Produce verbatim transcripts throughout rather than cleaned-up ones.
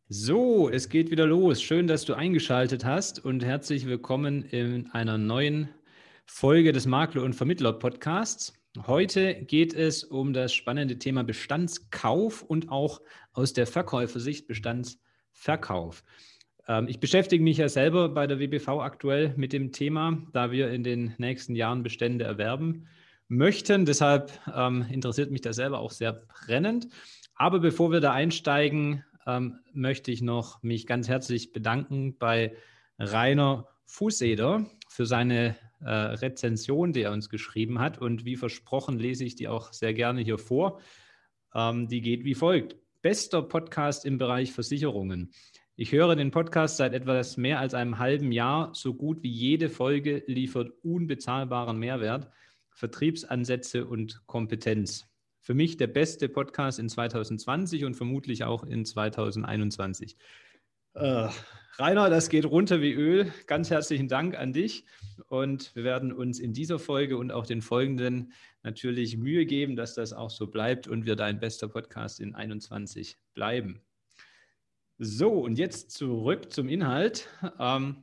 So, es geht wieder los. Schön, dass du eingeschaltet hast und herzlich willkommen in einer neuen Folge des Makler- und Vermittler-Podcasts. Heute geht es um das spannende Thema Bestandskauf und auch aus der Verkäufersicht Bestandsverkauf. Ähm, ich beschäftige mich ja selber bei der W B V aktuell mit dem Thema, da wir in den nächsten Jahren Bestände erwerben möchten. Deshalb ähm, interessiert mich das selber auch sehr brennend. Aber bevor wir da einsteigen, ähm, möchte ich noch mich ganz herzlich bedanken bei Rainer Fußeder für seine äh, Rezension, die er uns geschrieben hat. Und wie versprochen lese ich die auch sehr gerne hier vor. Ähm, die geht wie folgt. Bester Podcast im Bereich Versicherungen. Ich höre den Podcast seit etwas mehr als einem halben Jahr. So gut wie jede Folge liefert unbezahlbaren Mehrwert, Vertriebsansätze und Kompetenz. Für mich der beste Podcast in zwanzig zwanzig und vermutlich auch in zwanzig einundzwanzig. Äh, Rainer, das geht runter wie Öl. Ganz herzlichen Dank an dich. Und wir werden uns in dieser Folge und auch den folgenden natürlich Mühe geben, dass das auch so bleibt und wir dein bester Podcast in einundzwanzig bleiben. So, und jetzt zurück zum Inhalt. Ähm,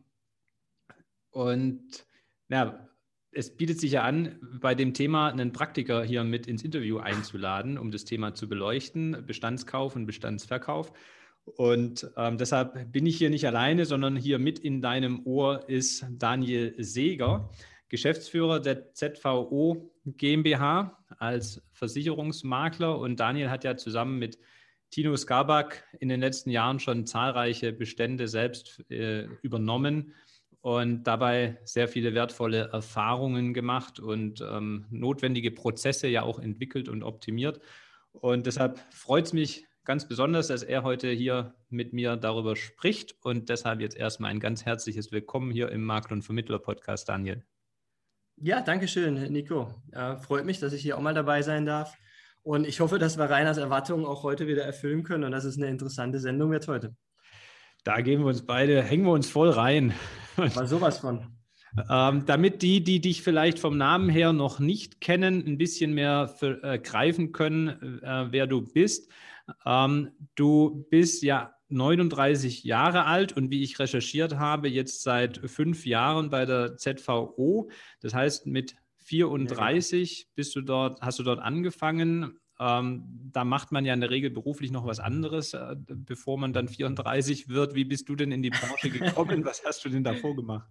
und ja, es bietet sich ja an, bei dem Thema einen Praktiker hier mit ins Interview einzuladen, um das Thema zu beleuchten, Bestandskauf und Bestandsverkauf. Und ähm, deshalb bin ich hier nicht alleine, sondern hier mit in deinem Ohr ist Daniel Seeger, Geschäftsführer der Z V O GmbH als Versicherungsmakler. Und Daniel hat ja zusammen mit Tino Skarbak in den letzten Jahren schon zahlreiche Bestände selbst äh, übernommen und dabei sehr viele wertvolle Erfahrungen gemacht und ähm, notwendige Prozesse ja auch entwickelt und optimiert. Und deshalb freut es mich ganz besonders, dass er heute hier mit mir darüber spricht. Und deshalb jetzt erstmal ein ganz herzliches Willkommen hier im Makler- und Vermittler-Podcast, Daniel. Ja, danke schön, Nico. Äh, freut mich, dass ich hier auch mal dabei sein darf. Und ich hoffe, dass wir Rainers Erwartungen auch heute wieder erfüllen können und dass es eine interessante Sendung wird heute. Da geben wir uns beide, hängen wir uns voll rein. Aber sowas von. Ähm, damit die, die dich vielleicht vom Namen her noch nicht kennen, ein bisschen mehr für, äh, greifen können, äh, wer du bist. Ähm, du bist ja neununddreißig Jahre alt und wie ich recherchiert habe, jetzt seit fünf Jahren bei der Z V O. Das heißt, mit vierunddreißig ja, bist du dort, hast du dort angefangen. Ähm, da macht man ja in der Regel beruflich noch was anderes, äh, bevor man dann vierunddreißig wird. Wie bist du denn in die Branche gekommen? Was hast du denn davor gemacht?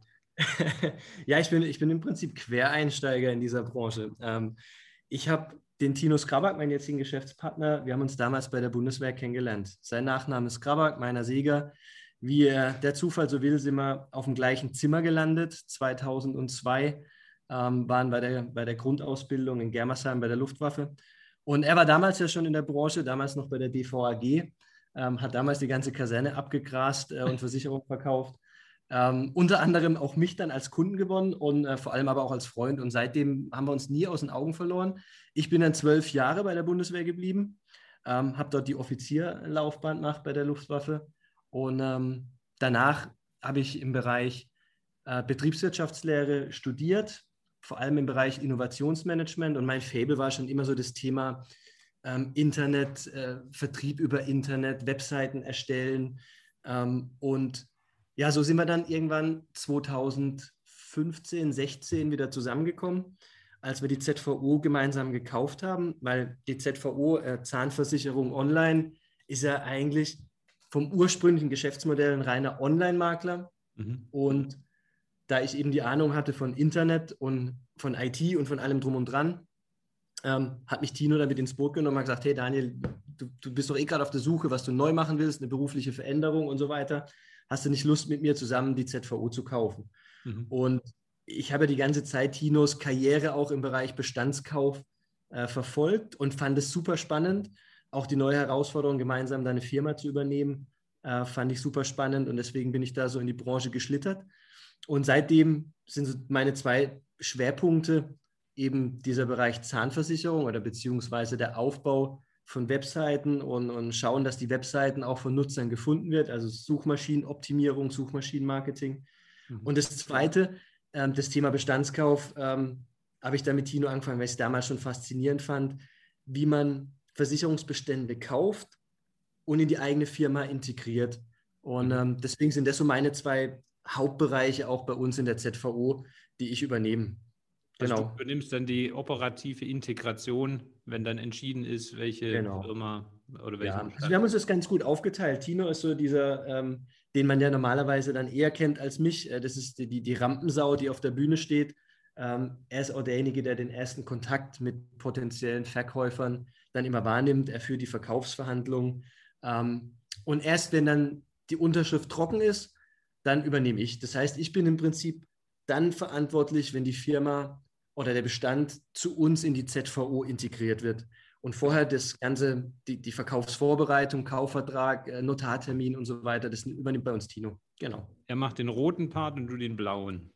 Ja, ich bin, ich bin im Prinzip Quereinsteiger in dieser Branche. Ähm, ich habe den Tino Skarbak, meinen jetzigen Geschäftspartner, wir haben uns damals bei der Bundeswehr kennengelernt. Sein Nachname ist Skarbak, meiner Seeger. Wie äh, der Zufall so will, sind wir auf dem gleichen Zimmer gelandet. zweitausendzwei ähm, waren bei der, bei der Grundausbildung in Germersheim bei der Luftwaffe. Und er war damals ja schon in der Branche, damals noch bei der D V A G, ähm, hat damals die ganze Kaserne abgegrast äh, und Versicherung verkauft. Ähm, unter anderem auch mich dann als Kunden gewonnen und äh, vor allem aber auch als Freund. Und seitdem haben wir uns nie aus den Augen verloren. Ich bin dann zwölf Jahre bei der Bundeswehr geblieben, ähm, habe dort die Offizierlaufbahn gemacht bei der Luftwaffe. Und ähm, danach habe ich im Bereich äh, Betriebswirtschaftslehre studiert, vor allem im Bereich Innovationsmanagement. Und mein Faible war schon immer so das Thema ähm, Internet, äh, Vertrieb über Internet, Webseiten erstellen ähm, und ja, so sind wir dann irgendwann zweitausendfünfzehn, sechzehn wieder zusammengekommen, als wir die Z V O gemeinsam gekauft haben, weil die Z V O, äh, Zahnversicherung online, ist ja eigentlich vom ursprünglichen Geschäftsmodell ein reiner Online-Makler. Mhm. Und da ich eben die Ahnung hatte von Internet und von I T und von allem drum und dran, ähm, hat mich Tino damit ins Boot genommen und hat gesagt, hey Daniel, du, du bist doch eh gerade auf der Suche, was du neu machen willst, eine berufliche Veränderung und so weiter. Hast du nicht Lust, mit mir zusammen die Z V O zu kaufen? Mhm. Und ich habe die ganze Zeit Tinos Karriere auch im Bereich Bestandskauf äh, verfolgt und fand es super spannend. Auch die neue Herausforderung, gemeinsam deine Firma zu übernehmen, äh, fand ich super spannend und deswegen bin ich da so in die Branche geschlittert. Und seitdem sind so meine zwei Schwerpunkte eben dieser Bereich Zahnversicherung oder beziehungsweise der Aufbau von Webseiten und, und schauen, dass die Webseiten auch von Nutzern gefunden wird, also Suchmaschinenoptimierung, Suchmaschinenmarketing. Mhm. Und das Zweite, ähm, das Thema Bestandskauf, ähm, habe ich da mit Tino angefangen, weil ich es damals schon faszinierend fand, wie man Versicherungsbestände kauft, und in die eigene Firma integriert. Und ähm, deswegen sind das so meine zwei Hauptbereiche auch bei uns in der Z V O, die ich übernehme. Also Genau. du übernimmst dann die operative Integration, wenn dann entschieden ist, welche Genau. Firma oder welchen Ja, also Bestand. wir haben uns das ganz gut aufgeteilt. Tino ist so dieser, ähm, den man ja normalerweise dann eher kennt als mich. Äh, das ist die, die, die Rampensau, die auf der Bühne steht. Ähm, er ist auch derjenige, der den ersten Kontakt mit potenziellen Verkäufern dann immer wahrnimmt. Er führt die Verkaufsverhandlungen. Ähm, und erst wenn dann die Unterschrift trocken ist, dann übernehme ich. Das heißt, ich bin im Prinzip dann verantwortlich, wenn die Firma oder der Bestand zu uns in die Z V O integriert wird. Und vorher das Ganze, die, die Verkaufsvorbereitung, Kaufvertrag, äh, Notartermin und so weiter, das übernimmt bei uns Tino. Genau. Er macht den roten Part und du den blauen.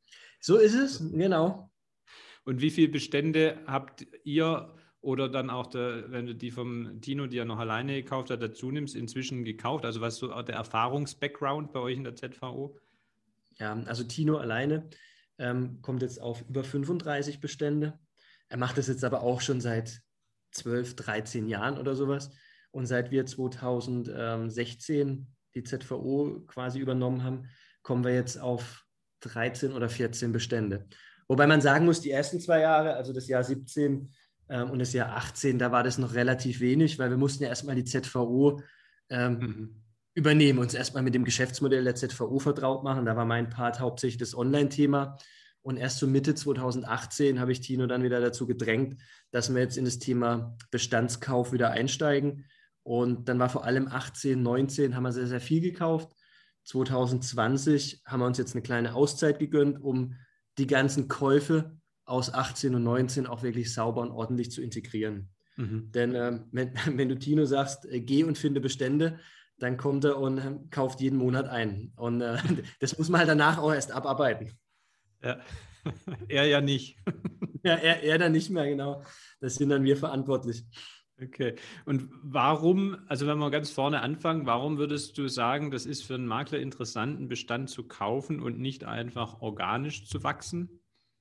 So ist es, genau. Und wie viele Bestände habt ihr oder dann auch, der, wenn du die vom Tino, die er noch alleine gekauft hat, dazu nimmst, inzwischen gekauft? Also was ist so der Erfahrungs-Background bei euch in der Z V O? Ja, also Tino alleine ähm, kommt jetzt auf über fünfunddreißig Bestände. Er macht das jetzt aber auch schon seit zwölf, dreizehn Jahren oder sowas. Und seit wir zweitausendsechzehn die Z V O quasi übernommen haben, kommen wir jetzt auf dreizehn oder vierzehn Bestände. Wobei man sagen muss, die ersten zwei Jahre, also das Jahr siebzehn ähm, und das Jahr achtzehn, da war das noch relativ wenig, weil wir mussten ja erstmal die Z V O ähm, Mhm. übernehmen, uns erstmal mit dem Geschäftsmodell der Z V O vertraut machen. Da war mein Part hauptsächlich das Online-Thema. Und erst so Mitte zweitausendachtzehn habe ich Tino dann wieder dazu gedrängt, dass wir jetzt in das Thema Bestandskauf wieder einsteigen. Und dann war vor allem achtzehn, neunzehn haben wir sehr, sehr viel gekauft. zwanzig zwanzig haben wir uns jetzt eine kleine Auszeit gegönnt, um die ganzen Käufe aus achtzehn und neunzehn auch wirklich sauber und ordentlich zu integrieren. Mhm. Denn ähm, wenn, wenn du Tino sagst, äh, geh und finde Bestände, dann kommt er und äh, kauft jeden Monat ein. Und äh, das muss man halt danach auch erst abarbeiten. Ja, er ja nicht. Ja, er, er dann nicht mehr, genau. Das sind dann wir verantwortlich. Okay. Und warum, also wenn wir ganz vorne anfangen, warum würdest du sagen, das ist für einen Makler interessant, einen Bestand zu kaufen und nicht einfach organisch zu wachsen?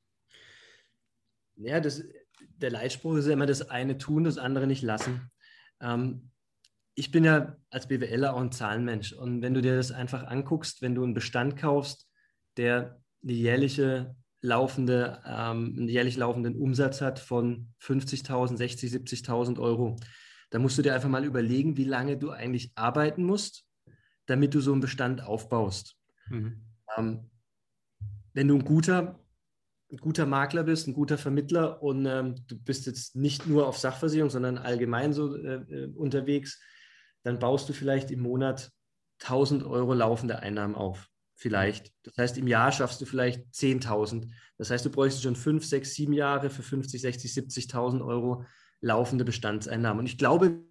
Ja, das, der Leitspruch ist ja immer das eine tun, das andere nicht lassen. Ähm, ich bin ja als BWLer auch ein Zahlenmensch. Und wenn du dir das einfach anguckst, wenn du einen Bestand kaufst, der eine jährliche laufende, ähm, einen jährlich laufenden Umsatz hat von fünfzigtausend, sechzig, siebzigtausend Euro, dann musst du dir einfach mal überlegen, wie lange du eigentlich arbeiten musst, damit du so einen Bestand aufbaust. Mhm. Ähm, wenn du ein guter, ein guter Makler bist, ein guter Vermittler und ähm, du bist jetzt nicht nur auf Sachversicherung, sondern allgemein so äh, unterwegs, dann baust du vielleicht im Monat tausend Euro laufende Einnahmen auf. Vielleicht. Das heißt, im Jahr schaffst du vielleicht zehntausend. Das heißt, du bräuchst schon fünf, sechs, sieben Jahre für fünfzig, sechzig, siebzigtausend Euro laufende Bestandseinnahmen. Und ich glaube,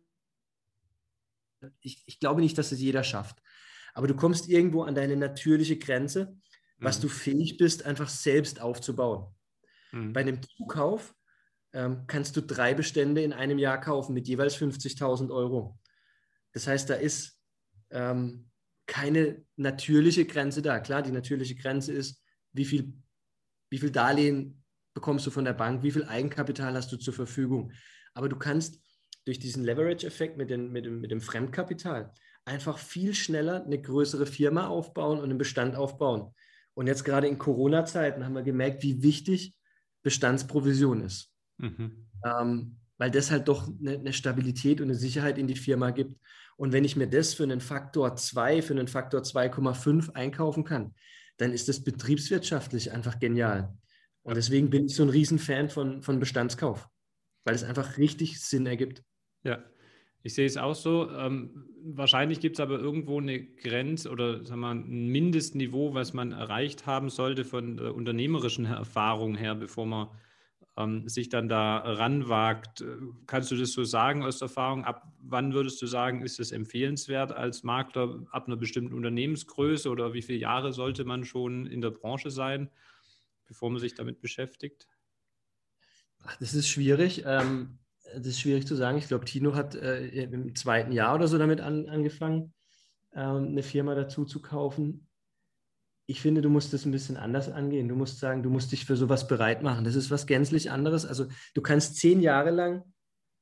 ich, ich glaube nicht, dass es jeder schafft. Aber du kommst irgendwo an deine natürliche Grenze, was Mhm. du fähig bist, einfach selbst aufzubauen. Bei Mhm. einem Zukauf ähm, kannst du drei Bestände in einem Jahr kaufen mit jeweils fünfzigtausend Euro. Das heißt, da ist ähm, keine natürliche Grenze da. Klar, die natürliche Grenze ist, wie viel, wie viel Darlehen bekommst du von der Bank, wie viel Eigenkapital hast du zur Verfügung. Aber du kannst durch diesen Leverage-Effekt mit, den, mit, dem, mit dem Fremdkapital einfach viel schneller eine größere Firma aufbauen und einen Bestand aufbauen. Und jetzt gerade in Corona-Zeiten haben wir gemerkt, wie wichtig Bestandsprovision ist. Mhm. Ähm, weil das halt doch eine, eine Stabilität und eine Sicherheit in die Firma gibt. Und wenn ich mir das für einen Faktor zwei, für einen Faktor zwei Komma fünf einkaufen kann, dann ist das betriebswirtschaftlich einfach genial. Und Ja. deswegen bin ich so ein Riesenfan von, von Bestandskauf, weil es einfach richtig Sinn ergibt. Ja, ich sehe es auch so. Ähm, wahrscheinlich gibt es aber irgendwo eine Grenze oder sagen wir, ein Mindestniveau, was man erreicht haben sollte von der unternehmerischen Erfahrung her, bevor man ähm, sich dann da ranwagt. Äh, Kannst du das so sagen aus Erfahrung? Ab wann würdest du sagen, ist es empfehlenswert als Makler ab einer bestimmten Unternehmensgröße oder wie viele Jahre sollte man schon in der Branche sein, bevor man sich damit beschäftigt? Ach, das ist schwierig. Ähm, das ist schwierig zu sagen. Ich glaube, Tino hat äh, im zweiten Jahr oder so damit an, angefangen, ähm, eine Firma dazu zu kaufen. Ich finde, du musst das ein bisschen anders angehen. Du musst sagen, du musst dich für sowas bereit machen. Das ist was gänzlich anderes. Also du kannst zehn Jahre lang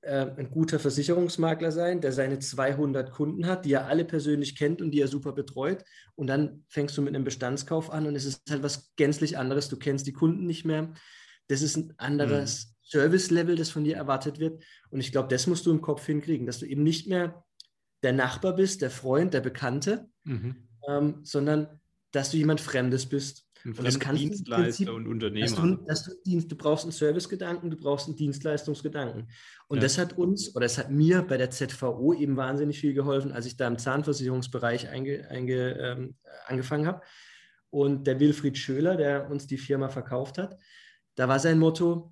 äh, ein guter Versicherungsmakler sein, der seine zweihundert Kunden hat, die er alle persönlich kennt und die er super betreut. Und dann fängst du mit einem Bestandskauf an und es ist halt was gänzlich anderes. Du kennst die Kunden nicht mehr. Das ist ein anderes mhm. Service-Level, das von dir erwartet wird. Und ich glaube, das musst du im Kopf hinkriegen, dass du eben nicht mehr der Nachbar bist, der Freund, der Bekannte, mhm. ähm, sondern dass du jemand Fremdes bist. Ein und das kannst Dienstleister du und Unternehmer. Dass du, dass du, Dienst, du brauchst einen Servicegedanken, du brauchst einen Dienstleistungsgedanken. Und ja. das hat uns, oder das hat mir bei der Z V O eben wahnsinnig viel geholfen, als ich da im Zahnversicherungsbereich einge, einge, ähm, angefangen habe. Und der Wilfried Schöler, der uns die Firma verkauft hat, da war sein Motto,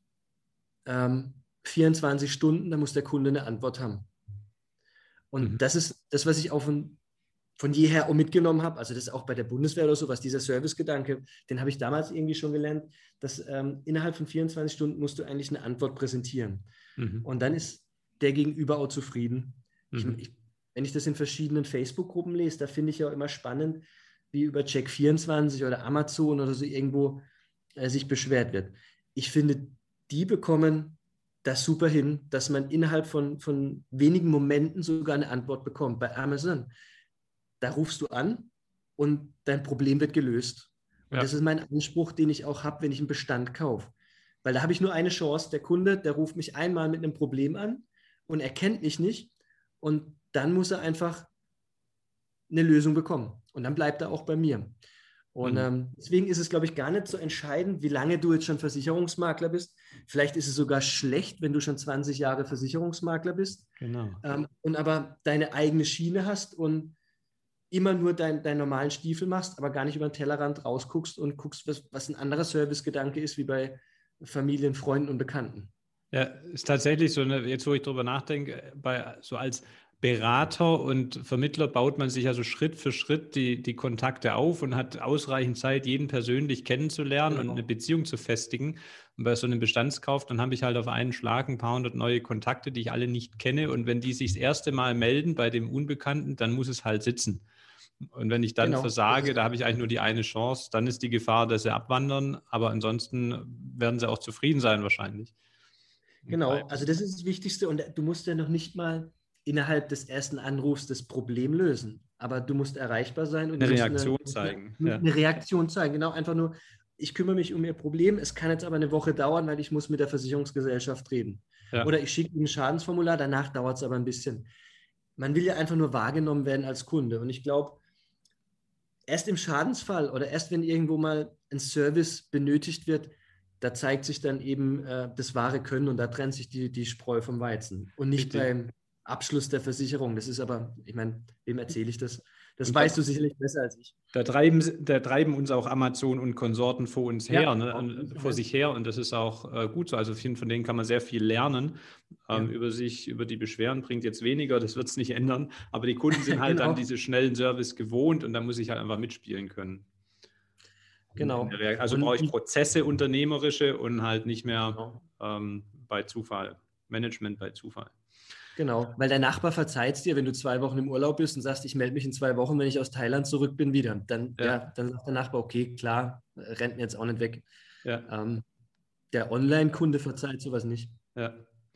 ähm, vierundzwanzig Stunden, da muss der Kunde eine Antwort haben. Und mhm. das ist das, was ich auch von, von jeher auch mitgenommen habe. Also das ist auch bei der Bundeswehr oder so, was dieser Servicegedanke, den habe ich damals irgendwie schon gelernt, dass ähm, innerhalb von vierundzwanzig Stunden musst du eigentlich eine Antwort präsentieren. Mhm. Und dann ist der Gegenüber auch zufrieden. Mhm. Ich, ich, wenn ich das in verschiedenen Facebook-Gruppen lese, da finde ich ja auch immer spannend, wie über Check vierundzwanzig oder Amazon oder so irgendwo äh, sich beschwert wird. Ich finde, die bekommen das super hin, dass man innerhalb von, von wenigen Momenten sogar eine Antwort bekommt. Bei Amazon, da rufst du an und dein Problem wird gelöst. Und ja. das ist mein Anspruch, den ich auch habe, wenn ich einen Bestand kaufe. Weil da habe ich nur eine Chance. Der Kunde, der ruft mich einmal mit einem Problem an und er kennt mich nicht. Und dann muss er einfach eine Lösung bekommen. Und dann bleibt er auch bei mir. Und mhm. ähm, deswegen ist es, glaube ich, gar nicht so entscheidend, wie lange du jetzt schon Versicherungsmakler bist. Vielleicht ist es sogar schlecht, wenn du schon zwanzig Jahre Versicherungsmakler bist. Genau. Ähm, und aber deine eigene Schiene hast und immer nur dein, deinen normalen Stiefel machst, aber gar nicht über den Tellerrand rausguckst und guckst, was, was ein anderer Servicegedanke ist, wie bei Familien, Freunden und Bekannten. Ja, ist tatsächlich so, eine, jetzt wo ich drüber nachdenke, bei, so als Berater und Vermittler baut man sich ja so Schritt für Schritt die, die Kontakte auf und hat ausreichend Zeit, jeden persönlich kennenzulernen genau. und eine Beziehung zu festigen. Und bei so einem Bestandskauf, dann habe ich halt auf einen Schlag ein paar hundert neue Kontakte, die ich alle nicht kenne. Und wenn die sich das erste Mal melden bei dem Unbekannten, dann muss es halt sitzen. Und wenn ich dann genau. versage, da habe ich eigentlich nur die eine Chance, dann ist die Gefahr, dass sie abwandern. Aber ansonsten werden sie auch zufrieden sein wahrscheinlich. Genau, also das ist das Wichtigste. Und du musst ja noch nicht mal innerhalb des ersten Anrufs das Problem lösen. Aber du musst erreichbar sein. Und eine Reaktion eine, zeigen. Eine, ja. eine Reaktion zeigen, genau. Einfach nur, ich kümmere mich um Ihr Problem. Es kann jetzt aber eine Woche dauern, weil ich muss mit der Versicherungsgesellschaft reden. Ja. Oder ich schicke Ihnen ein Schadensformular, danach dauert es aber ein bisschen. Man will ja einfach nur wahrgenommen werden als Kunde. Und ich glaube, erst im Schadensfall oder erst wenn irgendwo mal ein Service benötigt wird, da zeigt sich dann eben äh, das wahre Können und da trennt sich die, die Spreu vom Weizen. Und nicht Richtig. beim Abschluss der Versicherung. Das ist aber, ich meine, wem erzähle ich das? Das und weißt da, du sicherlich besser als ich. Da treiben, da treiben uns auch Amazon und Konsorten vor uns her, ja, ne? vor sich her. Und das ist auch äh, gut so. Also vielen von denen kann man sehr viel lernen. Ähm, ja. Über sich, über die Beschwerden bringt jetzt weniger, das wird es nicht ändern. Aber die Kunden sind halt genau. dann diese schnellen Service gewohnt und da muss ich halt einfach mitspielen können. Genau. Also brauche ich Prozesse, unternehmerische und halt nicht mehr genau. ähm, bei Zufall. Management bei Zufall. Genau, weil der Nachbar verzeiht es dir, wenn du zwei Wochen im Urlaub bist und sagst, ich melde mich in zwei Wochen, wenn ich aus Thailand zurück bin, wieder. Dann, ja. Ja, dann sagt der Nachbar, okay, klar, rennt mir jetzt auch nicht weg. Ja. Ähm, der Online-Kunde verzeiht sowas nicht. Ja.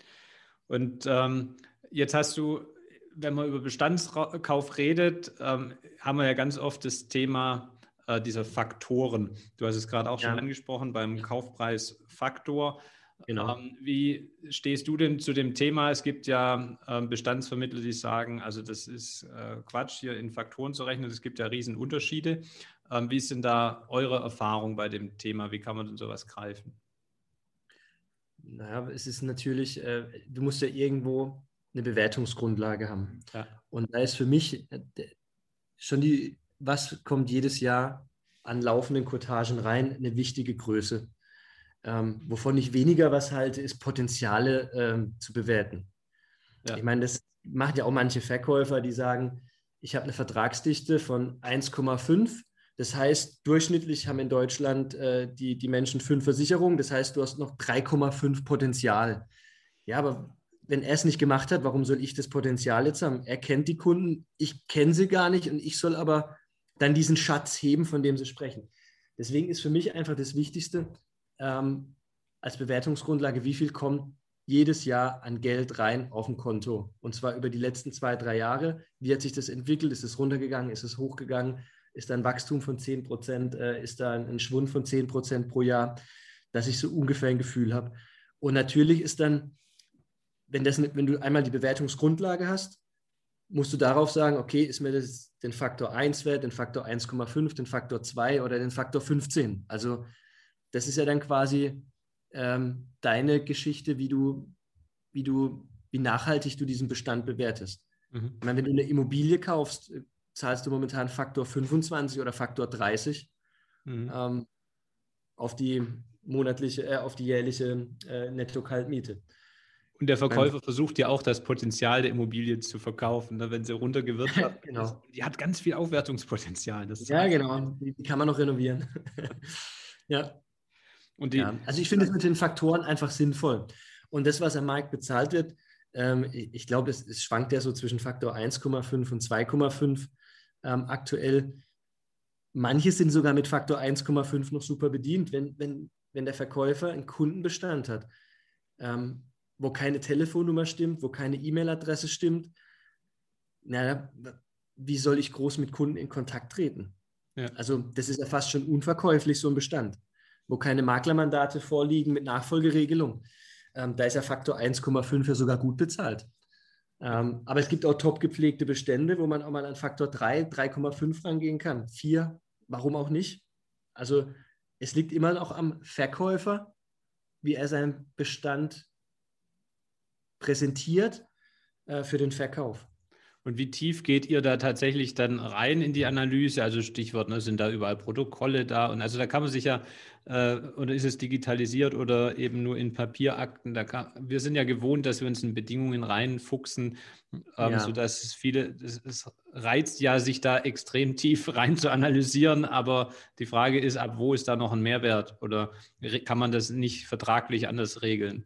Und ähm, jetzt hast du, wenn man über Bestandskauf redet, ähm, haben wir ja ganz oft das Thema äh, dieser Faktoren. Du hast es gerade auch schon ja. angesprochen beim Kaufpreisfaktor. Genau. Ähm, wie stehst du denn zu dem Thema? Es gibt ja ähm, Bestandsvermittler, die sagen, also das ist äh, Quatsch, hier in Faktoren zu rechnen. Es gibt ja riesen Unterschiede. Ähm, wie ist denn da eure Erfahrung bei dem Thema? Wie kann man denn sowas greifen? Naja, es ist natürlich, äh, du musst ja irgendwo eine Bewertungsgrundlage haben. Ja. Und da ist für mich äh, schon die, was kommt jedes Jahr an laufenden Quotagen rein, eine wichtige Größe. Ähm, wovon ich weniger was halte, ist Potenziale ähm, zu bewerten. Ja. Ich meine, das machen ja auch manche Verkäufer, die sagen, ich habe eine Vertragsdichte von eins Komma fünf. Das heißt, durchschnittlich haben in Deutschland äh, die, die Menschen fünf Versicherungen. Das heißt, du hast noch drei Komma fünf Potenzial. Ja, aber wenn er es nicht gemacht hat, warum soll ich das Potenzial jetzt haben? Er kennt die Kunden, ich kenne sie gar nicht und ich soll aber dann diesen Schatz heben, von dem sie sprechen. Deswegen ist für mich einfach das Wichtigste, Ähm, als Bewertungsgrundlage, wie viel kommt jedes Jahr an Geld rein auf dem Konto. Und zwar über die letzten zwei, drei Jahre. Wie hat sich das entwickelt? Ist es runtergegangen? Ist es hochgegangen? Ist da ein Wachstum von zehn Prozent? Äh, ist da ein Schwund von zehn Prozent pro Jahr? Dass ich so ungefähr ein Gefühl habe. Und natürlich ist dann, wenn, das, wenn du einmal die Bewertungsgrundlage hast, musst du darauf sagen, okay, ist mir das den Faktor eins wert, den Faktor eins Komma fünf, den Faktor zwei oder den Faktor fünfzehn. Also das ist ja dann quasi ähm, deine Geschichte, wie du, wie du, wie nachhaltig du diesen Bestand bewertest. Mhm. Ich meine, wenn du eine Immobilie kaufst, zahlst du momentan Faktor fünfundzwanzig oder Faktor dreißig mhm. ähm, auf die monatliche, äh, auf die jährliche äh, Netto-Kaltmiete. Und der Verkäufer ähm, versucht ja auch das Potenzial der Immobilie zu verkaufen, ne, wenn sie runtergewirtschaftet genau. ist. Die hat ganz viel Aufwertungspotenzial. Das ja, genau. Die, die kann man noch renovieren. ja. Und die, ja. Also ich finde es mit den Faktoren einfach sinnvoll. Und das, was am Markt bezahlt wird, ähm, ich glaube, es, es schwankt ja so zwischen Faktor eins Komma fünf und zwei Komma fünf ähm, aktuell. Manche sind sogar mit Faktor eins Komma fünf noch super bedient, wenn, wenn, wenn der Verkäufer einen Kundenbestand hat, ähm, wo keine Telefonnummer stimmt, wo keine E-Mail-Adresse stimmt. Na, wie soll ich groß mit Kunden in Kontakt treten? Ja. Also das ist ja fast schon unverkäuflich, so ein Bestand, wo keine Maklermandate vorliegen mit Nachfolgeregelung. Ähm, da ist ja Faktor eins Komma fünf ja sogar gut bezahlt. Ähm, aber es gibt auch top gepflegte Bestände, wo man auch mal an Faktor drei, drei Komma fünf rangehen kann. vier, warum auch nicht? Also es liegt immer noch am Verkäufer, wie er seinen Bestand präsentiert äh, für den Verkauf. Und wie tief geht ihr da tatsächlich dann rein in die Analyse? Also Stichwort, ne, sind da überall Protokolle da? Und also da kann man sich ja, äh, oder ist es digitalisiert oder eben nur in Papierakten? Da kann, wir sind ja gewohnt, dass wir uns in Bedingungen reinfuchsen, ähm, ja. sodass es viele, es, es reizt ja, sich da extrem tief rein zu analysieren, aber die Frage ist, ab wo ist da noch ein Mehrwert? Oder kann man das nicht vertraglich anders regeln?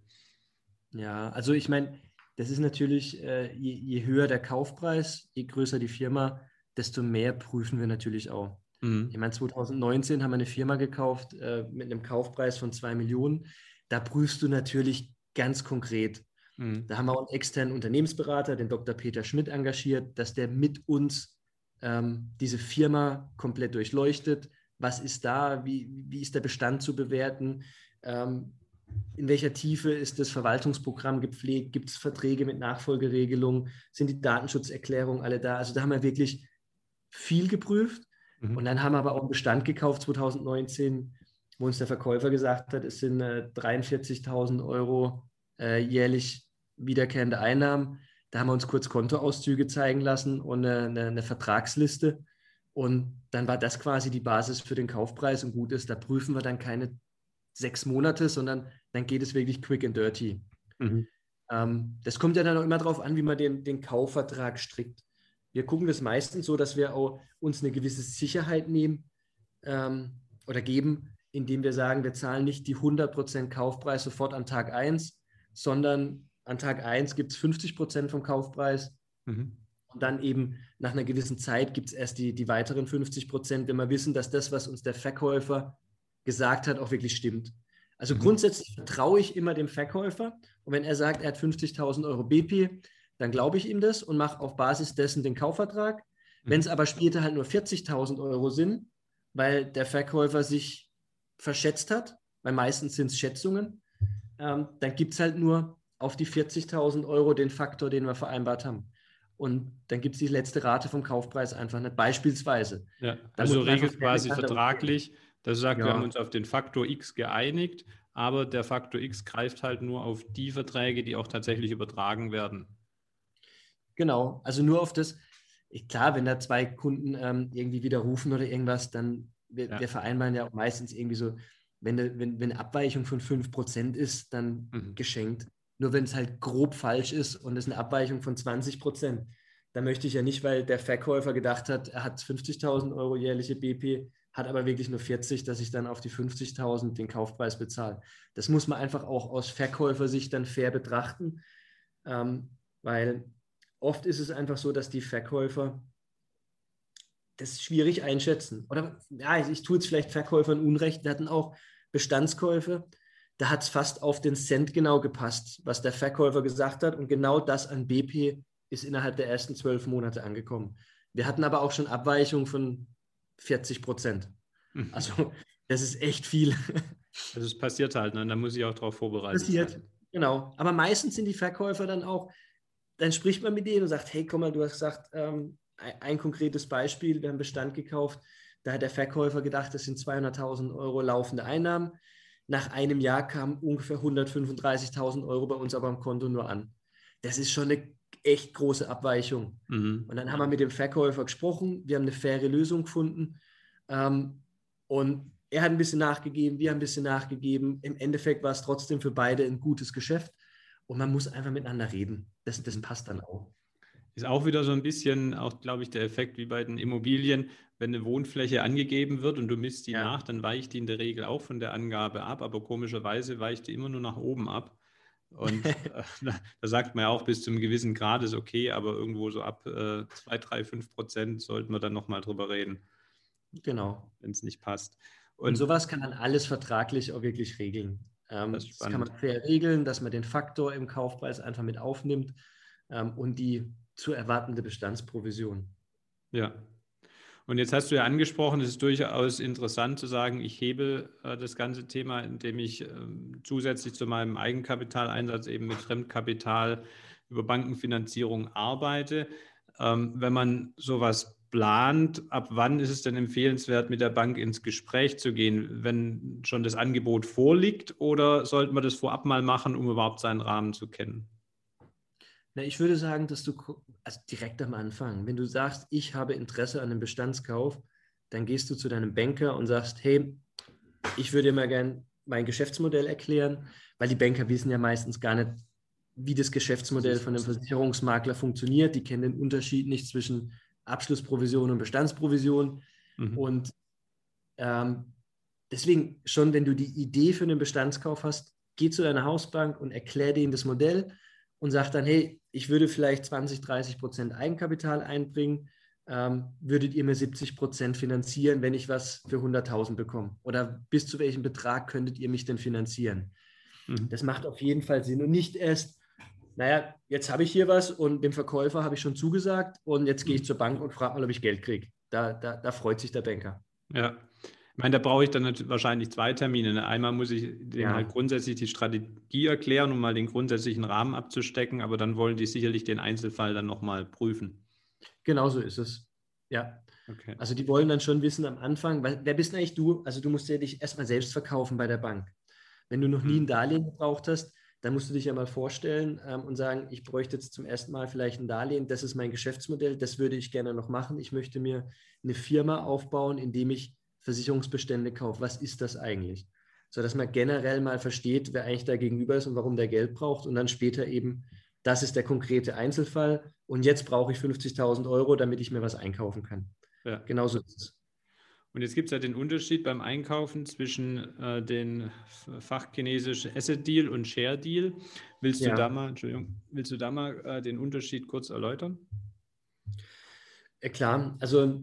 Ja, also ich meine, das ist natürlich, äh, je, je höher der Kaufpreis, je größer die Firma, desto mehr prüfen wir natürlich auch. Mhm. Ich meine, zwanzig neunzehn haben wir eine Firma gekauft äh, mit einem Kaufpreis von zwei Millionen. Da prüfst du natürlich ganz konkret. Mhm. Da haben wir auch einen externen Unternehmensberater, den Doktor Peter Schmidt, engagiert, dass der mit uns ähm, diese Firma komplett durchleuchtet. Was ist da? Wie, wie ist der Bestand zu bewerten? Ähm, in welcher Tiefe ist das Verwaltungsprogramm gepflegt? Gibt es Verträge mit Nachfolgeregelungen? Sind die Datenschutzerklärungen alle da? Also da haben wir wirklich viel geprüft. Mhm. Und dann haben wir aber auch einen Bestand gekauft zwanzig neunzehn, wo uns der Verkäufer gesagt hat, es sind äh, dreiundvierzigtausend Euro äh, jährlich wiederkehrende Einnahmen. Da haben wir uns kurz Kontoauszüge zeigen lassen und eine, eine, eine Vertragsliste. Und dann war das quasi die Basis für den Kaufpreis. Und gut ist, da prüfen wir dann keine sechs Monate, sondern dann geht es wirklich quick and dirty. Mhm. Ähm, das kommt ja dann auch immer darauf an, wie man den, den Kaufvertrag strickt. Wir gucken das meistens so, dass wir auch uns eine gewisse Sicherheit nehmen ähm, oder geben, indem wir sagen, wir zahlen nicht die hundert Prozent Kaufpreis sofort an Tag eins, sondern an Tag eins gibt es fünfzig Prozent vom Kaufpreis. Mhm. Und dann eben nach einer gewissen Zeit gibt es erst die, die weiteren fünfzig Prozent, wenn wir wissen, dass das, was uns der Verkäufer gesagt hat, auch wirklich stimmt. Also mhm. grundsätzlich vertraue ich immer dem Verkäufer und wenn er sagt, er hat fünfzigtausend Euro B P, dann glaube ich ihm das und mache auf Basis dessen den Kaufvertrag. Mhm. Wenn es aber später halt nur vierzigtausend Euro sind, weil der Verkäufer sich verschätzt hat, weil meistens sind es Schätzungen, ähm, dann gibt es halt nur auf die vierzigtausend Euro den Faktor, den wir vereinbart haben. Und dann gibt es die letzte Rate vom Kaufpreis einfach nicht, beispielsweise. Ja, also regelt quasi vertraglich, das sagt, ja. wir haben uns auf den Faktor X geeinigt, aber der Faktor X greift halt nur auf die Verträge, die auch tatsächlich übertragen werden. Genau, also nur auf das, ich, klar, wenn da zwei Kunden ähm, irgendwie widerrufen oder irgendwas, dann, wir, ja. wir vereinbaren ja auch meistens irgendwie so, wenn eine, wenn, wenn eine Abweichung von fünf Prozent ist, dann mhm. geschenkt. Nur wenn es halt grob falsch ist und es eine Abweichung von zwanzig Prozent, dann möchte ich ja nicht, weil der Verkäufer gedacht hat, er hat fünfzigtausend Euro jährliche B P, hat aber wirklich nur vierzig, dass ich dann auf die fünfzigtausend den Kaufpreis bezahle. Das muss man einfach auch aus Verkäufersicht dann fair betrachten, ähm, weil oft ist es einfach so, dass die Verkäufer das schwierig einschätzen. Oder ja, ich, ich tue jetzt vielleicht Verkäufern Unrecht. Wir hatten auch Bestandskäufe, da hat es fast auf den Cent genau gepasst, was der Verkäufer gesagt hat. Und genau das an B P ist innerhalb der ersten zwölf Monate angekommen. Wir hatten aber auch schon Abweichungen von vierzig Prozent. Also das ist echt viel. Also es passiert halt, ne? Da muss ich auch darauf vorbereitet Passiert, sein. genau. Aber meistens sind die Verkäufer dann auch, dann spricht man mit denen und sagt, hey, komm mal, du hast gesagt, ähm, ein, ein konkretes Beispiel, wir haben Bestand gekauft, da hat der Verkäufer gedacht, das sind zweihunderttausend Euro laufende Einnahmen. Nach einem Jahr kamen ungefähr hundertfünfunddreißigtausend Euro bei uns aber am Konto nur an. Das ist schon eine echt große Abweichung. Mhm. Und dann haben wir mit dem Verkäufer gesprochen, wir haben eine faire Lösung gefunden ähm, und er hat ein bisschen nachgegeben, wir haben ein bisschen nachgegeben. Im Endeffekt war es trotzdem für beide ein gutes Geschäft und man muss einfach miteinander reden. Das, das passt dann auch. Ist auch wieder so ein bisschen, auch glaube ich, der Effekt wie bei den Immobilien, wenn eine Wohnfläche angegeben wird und du misst die Ja. nach, dann weicht die in der Regel auch von der Angabe ab, aber komischerweise weicht die immer nur nach oben ab. Und äh, da, da sagt man ja auch, bis zu einem gewissen Grad ist okay, aber irgendwo so ab äh, zwei, drei, fünf Prozent sollten wir dann nochmal drüber reden. Genau. Wenn es nicht passt. Und, und sowas kann dann alles vertraglich auch wirklich regeln. Ähm, das, das kann man fair regeln, dass man den Faktor im Kaufpreis einfach mit aufnimmt ähm, und die zu erwartende Bestandsprovision. Ja. Und jetzt hast du ja angesprochen, es ist durchaus interessant zu sagen, ich hebe äh, das ganze Thema, indem ich äh, zusätzlich zu meinem Eigenkapitaleinsatz eben mit Fremdkapital über Bankenfinanzierung arbeite. Ähm, wenn man sowas plant, ab wann ist es denn empfehlenswert, mit der Bank ins Gespräch zu gehen, wenn schon das Angebot vorliegt, oder sollte man das vorab mal machen, um überhaupt seinen Rahmen zu kennen? Na, ich würde sagen, dass du also direkt am Anfang, wenn du sagst, ich habe Interesse an einem Bestandskauf, dann gehst du zu deinem Banker und sagst, hey, ich würde dir mal gerne mein Geschäftsmodell erklären, weil die Banker wissen ja meistens gar nicht, wie das Geschäftsmodell von einem Versicherungsmakler funktioniert. Die kennen den Unterschied nicht zwischen Abschlussprovision und Bestandsprovision. Mhm. Und ähm, deswegen schon, wenn du die Idee für einen Bestandskauf hast, geh zu deiner Hausbank und erklär denen das Modell und sag dann, hey, ich würde vielleicht zwanzig, dreißig Prozent Eigenkapital einbringen, ähm, würdet ihr mir siebzig Prozent finanzieren, wenn ich was für hunderttausend bekomme? Oder bis zu welchem Betrag könntet ihr mich denn finanzieren? Mhm. Das macht auf jeden Fall Sinn und nicht erst, naja, jetzt habe ich hier was und dem Verkäufer habe ich schon zugesagt und jetzt gehe ich zur Bank und frage mal, ob ich Geld kriege. Da, da, da freut sich der Banker. Ja. Ich meine, da brauche ich dann wahrscheinlich zwei Termine. Einmal muss ich denen Ja. halt grundsätzlich die Strategie erklären, um mal den grundsätzlichen Rahmen abzustecken, aber dann wollen die sicherlich den Einzelfall dann nochmal prüfen. Genau so ist es. Ja. Okay. Also die wollen dann schon wissen am Anfang, weil, wer bist denn eigentlich du? Also du musst ja dich erstmal selbst verkaufen bei der Bank. Wenn du noch nie ein Darlehen gebraucht hast, dann musst du dich ja mal vorstellen ähm, und sagen, ich bräuchte jetzt zum ersten Mal vielleicht ein Darlehen, das ist mein Geschäftsmodell, das würde ich gerne noch machen. Ich möchte mir eine Firma aufbauen, indem ich Versicherungsbestände kaufe. Was ist das eigentlich? So dass man generell mal versteht, wer eigentlich da gegenüber ist und warum der Geld braucht und dann später eben, das ist der konkrete Einzelfall und jetzt brauche ich fünfzigtausend Euro, damit ich mir was einkaufen kann. Ja. Genauso ist es. Und jetzt gibt es ja den Unterschied beim Einkaufen zwischen äh, den fachchinesisch Asset Deal und Share Deal. Willst ja. du da mal, Entschuldigung, willst du da mal äh, den Unterschied kurz erläutern? Ja, klar, also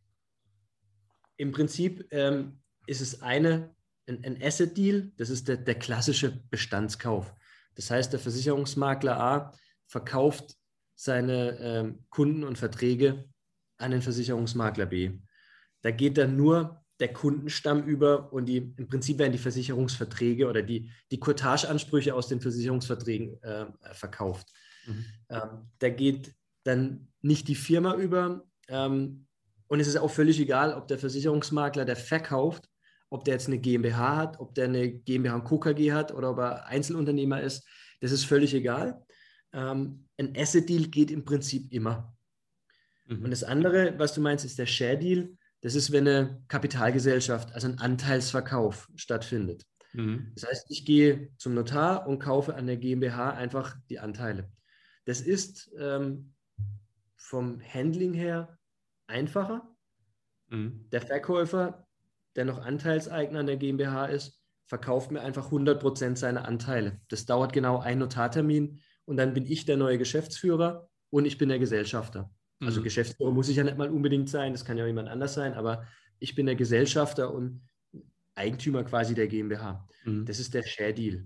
im Prinzip ähm, ist es eine, ein, ein Asset Deal, das ist der, der klassische Bestandskauf. Das heißt, der Versicherungsmakler A verkauft seine ähm, Kunden und Verträge an den Versicherungsmakler B. Da geht dann nur der Kundenstamm über und die, im Prinzip werden die Versicherungsverträge oder die, die Courtage-Ansprüche aus den Versicherungsverträgen äh, verkauft. Mhm. Ähm, da geht dann nicht die Firma über ähm, und es ist auch völlig egal, ob der Versicherungsmakler, der verkauft, ob der jetzt eine GmbH hat, ob der eine GmbH und Co. K G hat oder ob er Einzelunternehmer ist. Das ist völlig egal. Ähm, ein Asset-Deal geht im Prinzip immer. Mhm. Und das andere, was du meinst, ist der Share-Deal. Das ist, wenn eine Kapitalgesellschaft, also ein Anteilsverkauf stattfindet. Mhm. Das heißt, ich gehe zum Notar und kaufe an der GmbH einfach die Anteile. Das ist ähm, vom Handling her einfacher. Mhm. Der Verkäufer, der noch Anteilseigner an der GmbH ist, verkauft mir einfach hundert Prozent seiner Anteile. Das dauert genau einen Notartermin und dann bin ich der neue Geschäftsführer und ich bin der Gesellschafter. Also mhm. Geschäftsführer muss ich ja nicht mal unbedingt sein, das kann ja auch jemand anders sein, aber ich bin der Gesellschafter und Eigentümer quasi der GmbH. Mhm. Das ist der Share Deal.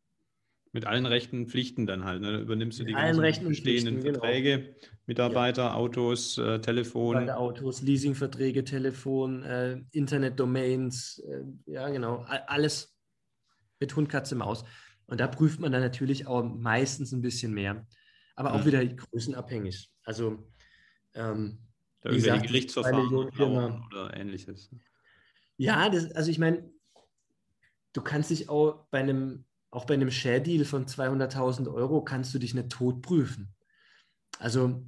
Mit allen Rechten und Pflichten dann halt. Ne? Übernimmst du Mit die allen ganzen Rechten und bestehenden Pflichten, genau. Verträge, Mitarbeiter, ja. Autos, äh, Telefon. Bei der Autos, Leasingverträge, Telefon, äh, Internetdomains, äh, ja genau, alles mit Hund, Katze, Maus. Und da prüft man dann natürlich auch meistens ein bisschen mehr. Aber auch Mhm. wieder größenabhängig. Also, ähm, da wie irgendwelche gesagt, Gerichtsverfahren zwei Millionen Firma. oder ähnliches. Ja, das, also ich meine, du kannst dich auch bei einem, auch bei einem Share-Deal von zweihunderttausend Euro kannst du dich nicht tot prüfen. Also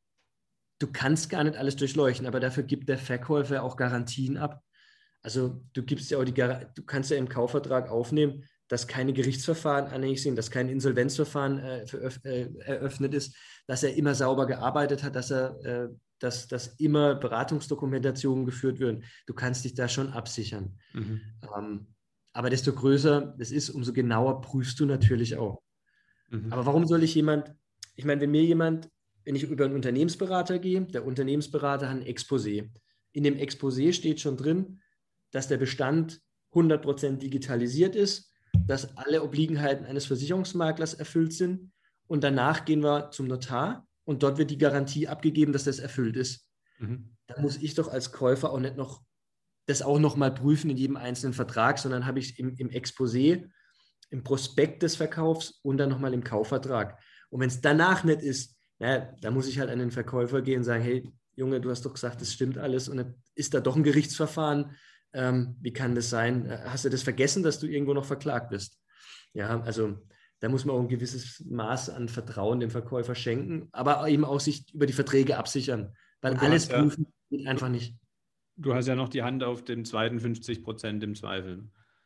du kannst gar nicht alles durchleuchten, aber dafür gibt der Verkäufer auch Garantien ab. Also du gibst ja auch die Gar- du kannst ja im Kaufvertrag aufnehmen, dass keine Gerichtsverfahren anhängig sind, dass kein Insolvenzverfahren äh, veröf- äh, eröffnet ist, dass er immer sauber gearbeitet hat, dass er äh, dass, dass immer Beratungsdokumentationen geführt werden. Du kannst dich da schon absichern. Mhm. Ähm, aber desto größer es ist, umso genauer prüfst du natürlich auch. Mhm. Aber warum soll ich jemand, ich meine, wenn mir jemand, wenn ich über einen Unternehmensberater gehe, der Unternehmensberater hat ein Exposé. In dem Exposé steht schon drin, dass der Bestand hundert Prozent digitalisiert ist, dass alle Obliegenheiten eines Versicherungsmaklers erfüllt sind und danach gehen wir zum Notar und dort wird die Garantie abgegeben, dass das erfüllt ist. Mhm. Da muss ich doch als Käufer auch nicht noch das auch noch mal prüfen in jedem einzelnen Vertrag, sondern habe ich im, im Exposé, im Prospekt des Verkaufs und dann nochmal im Kaufvertrag. Und wenn es danach nicht ist, naja, da muss ich halt an den Verkäufer gehen und sagen, hey, Junge, du hast doch gesagt, das stimmt alles und dann ist da doch ein Gerichtsverfahren. Ähm, wie kann das sein? Hast du das vergessen, dass du irgendwo noch verklagt bist? Ja, also da muss man auch ein gewisses Maß an Vertrauen dem Verkäufer schenken, aber eben auch sich über die Verträge absichern, weil alles ja, prüfen geht einfach nicht. Du hast ja noch die Hand auf den zweiten fünfzig Prozent im Zweifel.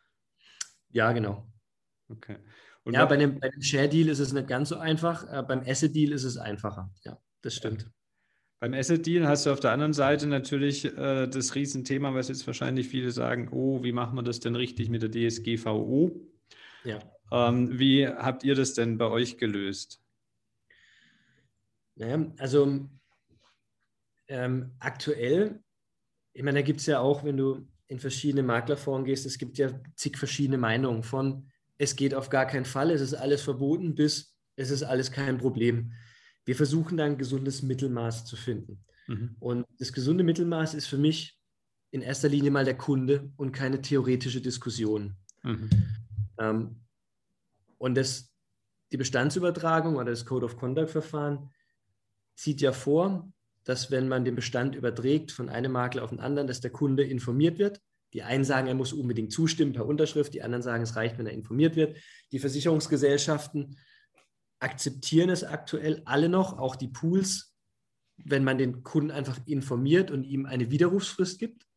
Ja, genau. Okay. Und ja, was, bei einem, bei einem Share-Deal ist es nicht ganz so einfach. Äh, beim Asset-Deal ist es einfacher. Ja, das stimmt. Ja. Beim Asset-Deal hast du auf der anderen Seite natürlich äh, das Riesenthema, was jetzt wahrscheinlich viele sagen, oh, wie machen wir das denn richtig mit der D S G V O? Ja. Ähm, wie habt ihr das denn bei euch gelöst? Naja, also ähm, aktuell, ich meine, da gibt es ja auch, wenn du in verschiedene Maklerforen gehst, es gibt ja zig verschiedene Meinungen von, es geht auf gar keinen Fall, es ist alles verboten, bis es ist alles kein Problem. Wir versuchen da ein gesundes Mittelmaß zu finden. Mhm. Und das gesunde Mittelmaß ist für mich in erster Linie mal der Kunde und keine theoretische Diskussion. Mhm. Ähm, und das, die Bestandsübertragung oder das Code of Conduct Verfahren sieht ja vor, dass wenn man den Bestand überträgt von einem Makler auf den anderen, dass der Kunde informiert wird. Die einen sagen, er muss unbedingt zustimmen per Unterschrift, die anderen sagen, es reicht, wenn er informiert wird. Die Versicherungsgesellschaften akzeptieren es aktuell alle noch, auch die Pools, wenn man den Kunden einfach informiert und ihm eine Widerrufsfrist gibt.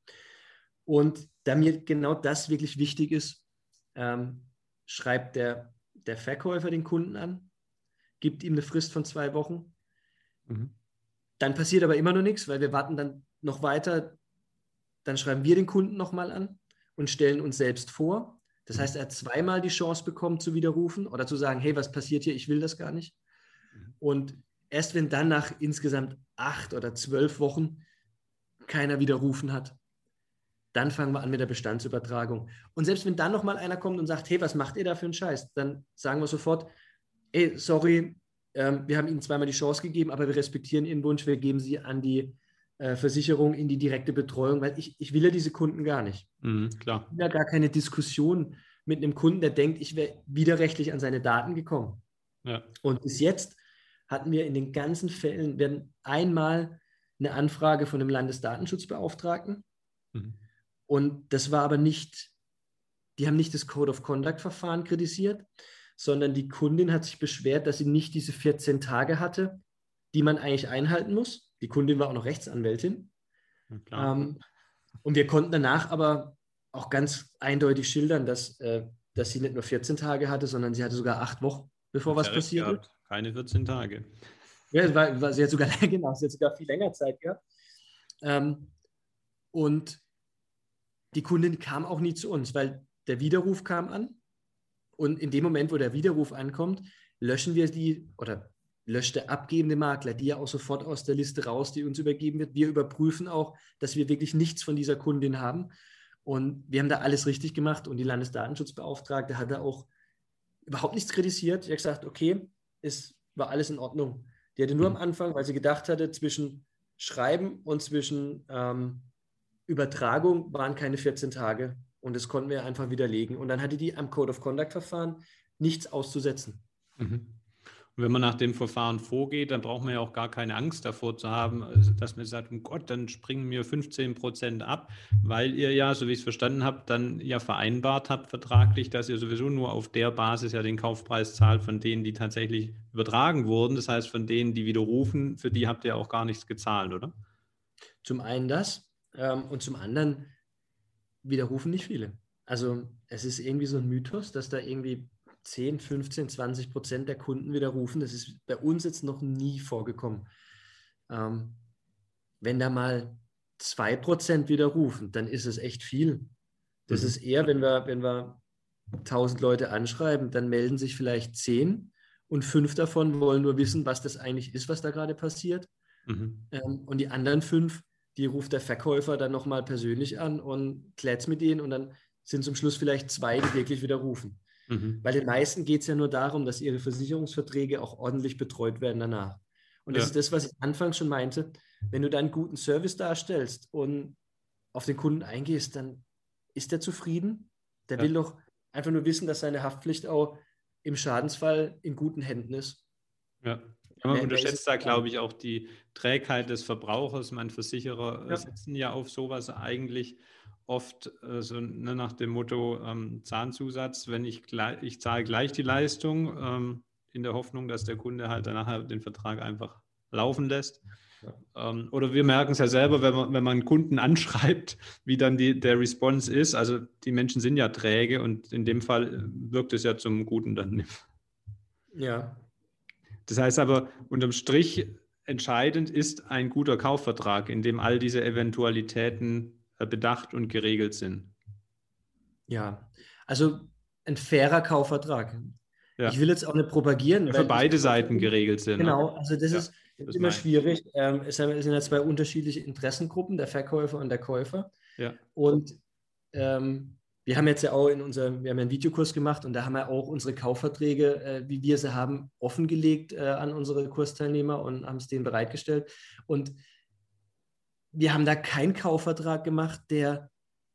Und da mir genau das wirklich wichtig ist, ähm, schreibt der, der Verkäufer den Kunden an, gibt ihm eine Frist von zwei Wochen. Mhm. Dann passiert aber immer noch nichts, weil wir warten dann noch weiter. Dann schreiben wir den Kunden nochmal an und stellen uns selbst vor. Das Mhm. heißt, er hat zweimal die Chance bekommen zu widerrufen oder zu sagen, hey, was passiert hier? Ich will das gar nicht. Mhm. Und erst wenn dann nach insgesamt acht oder zwölf Wochen keiner widerrufen hat, dann fangen wir an mit der Bestandsübertragung. Und selbst wenn dann nochmal einer kommt und sagt, hey, was macht ihr da für einen Scheiß? Dann sagen wir sofort, ey, sorry, ähm, wir haben Ihnen zweimal die Chance gegeben, aber wir respektieren Ihren Wunsch, wir geben Sie an die äh, Versicherung in die direkte Betreuung, weil ich, ich will ja diese Kunden gar nicht. Mhm, klar. Ich will ja gar keine Diskussion mit einem Kunden, der denkt, ich wäre widerrechtlich an seine Daten gekommen. Ja. Und bis jetzt hatten wir in den ganzen Fällen, werden einmal eine Anfrage von dem Landesdatenschutzbeauftragten. Mhm. Und das war aber nicht, die haben nicht das Code of Conduct Verfahren kritisiert, sondern die Kundin hat sich beschwert, dass sie nicht diese vierzehn Tage hatte, die man eigentlich einhalten muss. Die Kundin war auch noch Rechtsanwältin. Ja, ähm, und wir konnten danach aber auch ganz eindeutig schildern, dass, äh, dass sie nicht nur vierzehn Tage hatte, sondern sie hatte sogar acht Wochen, bevor was passiert ist. Keine vierzehn Tage. Ja, es war, war, sie hat sogar, genau, sie hat sogar viel länger Zeit gehabt. Ähm, und die Kundin kam auch nie zu uns, weil der Widerruf kam an. Und in dem Moment, wo der Widerruf ankommt, löschen wir die oder löscht der abgebende Makler die ja auch sofort aus der Liste raus, die uns übergeben wird. Wir überprüfen auch, dass wir wirklich nichts von dieser Kundin haben. Und wir haben da alles richtig gemacht und die Landesdatenschutzbeauftragte hat da auch überhaupt nichts kritisiert. Die hat gesagt, okay, es war alles in Ordnung. Die hatte nur am Anfang, weil sie gedacht hatte, zwischen Schreiben und zwischen ähm, Übertragung waren keine vierzehn Tage. Und das konnten wir einfach widerlegen. Und dann hatte die am Code of Conduct Verfahren nichts auszusetzen. Mhm. Und wenn man nach dem Verfahren vorgeht, dann braucht man ja auch gar keine Angst davor zu haben, also dass man sagt, um Gott, dann springen mir fünfzehn Prozent ab, weil ihr ja, so wie ich es verstanden habe, dann ja vereinbart habt vertraglich, dass ihr sowieso nur auf der Basis ja den Kaufpreis zahlt von denen, die tatsächlich übertragen wurden. Das heißt, von denen, die widerrufen, für die habt ihr auch gar nichts gezahlt, oder? Zum einen das ähm, und zum anderen widerrufen nicht viele. Also es ist irgendwie so ein Mythos, dass da irgendwie zehn, fünfzehn, zwanzig Prozent der Kunden widerrufen. Das ist bei uns jetzt noch nie vorgekommen. Ähm, wenn da mal zwei Prozent widerrufen, dann ist es echt viel. Das Mhm. ist eher, wenn wir, wenn wir tausend Leute anschreiben, dann melden sich vielleicht zehn und fünf davon wollen nur wissen, was das eigentlich ist, was da gerade passiert. Mhm. Ähm, und die anderen fünf, die ruft der Verkäufer dann nochmal persönlich an und klärt es mit denen und dann sind zum Schluss vielleicht zwei, die wirklich widerrufen. Mhm. Weil den meisten geht es ja nur darum, dass ihre Versicherungsverträge auch ordentlich betreut werden danach. Und das Ja. ist das, was ich anfangs schon meinte. Wenn du da einen guten Service darstellst und auf den Kunden eingehst, dann ist der zufrieden. Der Ja. will doch einfach nur wissen, dass seine Haftpflicht auch im Schadensfall in guten Händen ist. Ja. Ja, man Mehr, mehr ist es unterschätzt da, nicht. glaube ich, auch die Trägheit des Verbrauchers. Man Versicherer äh, Ja. setzen ja auf sowas eigentlich oft äh, so ne, nach dem Motto ähm, Zahnzusatz, wenn ich, gleich, ich zahle gleich die Leistung, ähm, in der Hoffnung, dass der Kunde halt danach den Vertrag einfach laufen lässt. Ja. Ähm, oder wir merken es ja selber, wenn man, wenn man einen Kunden anschreibt, wie dann die, der Response ist. Also die Menschen sind ja träge und in dem Fall wirkt es ja zum Guten dann. Ja. Das heißt aber, unterm Strich entscheidend ist ein guter Kaufvertrag, in dem all diese Eventualitäten äh, bedacht und geregelt sind. Ja, also ein fairer Kaufvertrag. Ja, Ich will jetzt auch nicht propagieren, der für weil ich beide kaufe Seiten geregelt sind. Ne? genau, also das Ja, ist, das ist das immer meine ich. schwierig. Ähm, es sind ja zwei unterschiedliche Interessengruppen, der Verkäufer und der Käufer. Ja, Und ähm, wir haben jetzt ja auch in unserem, wir haben ja einen Videokurs gemacht und da haben wir auch unsere Kaufverträge, äh, wie wir sie haben, offengelegt äh, an unsere Kursteilnehmer und haben es denen bereitgestellt. Und wir haben da keinen Kaufvertrag gemacht, der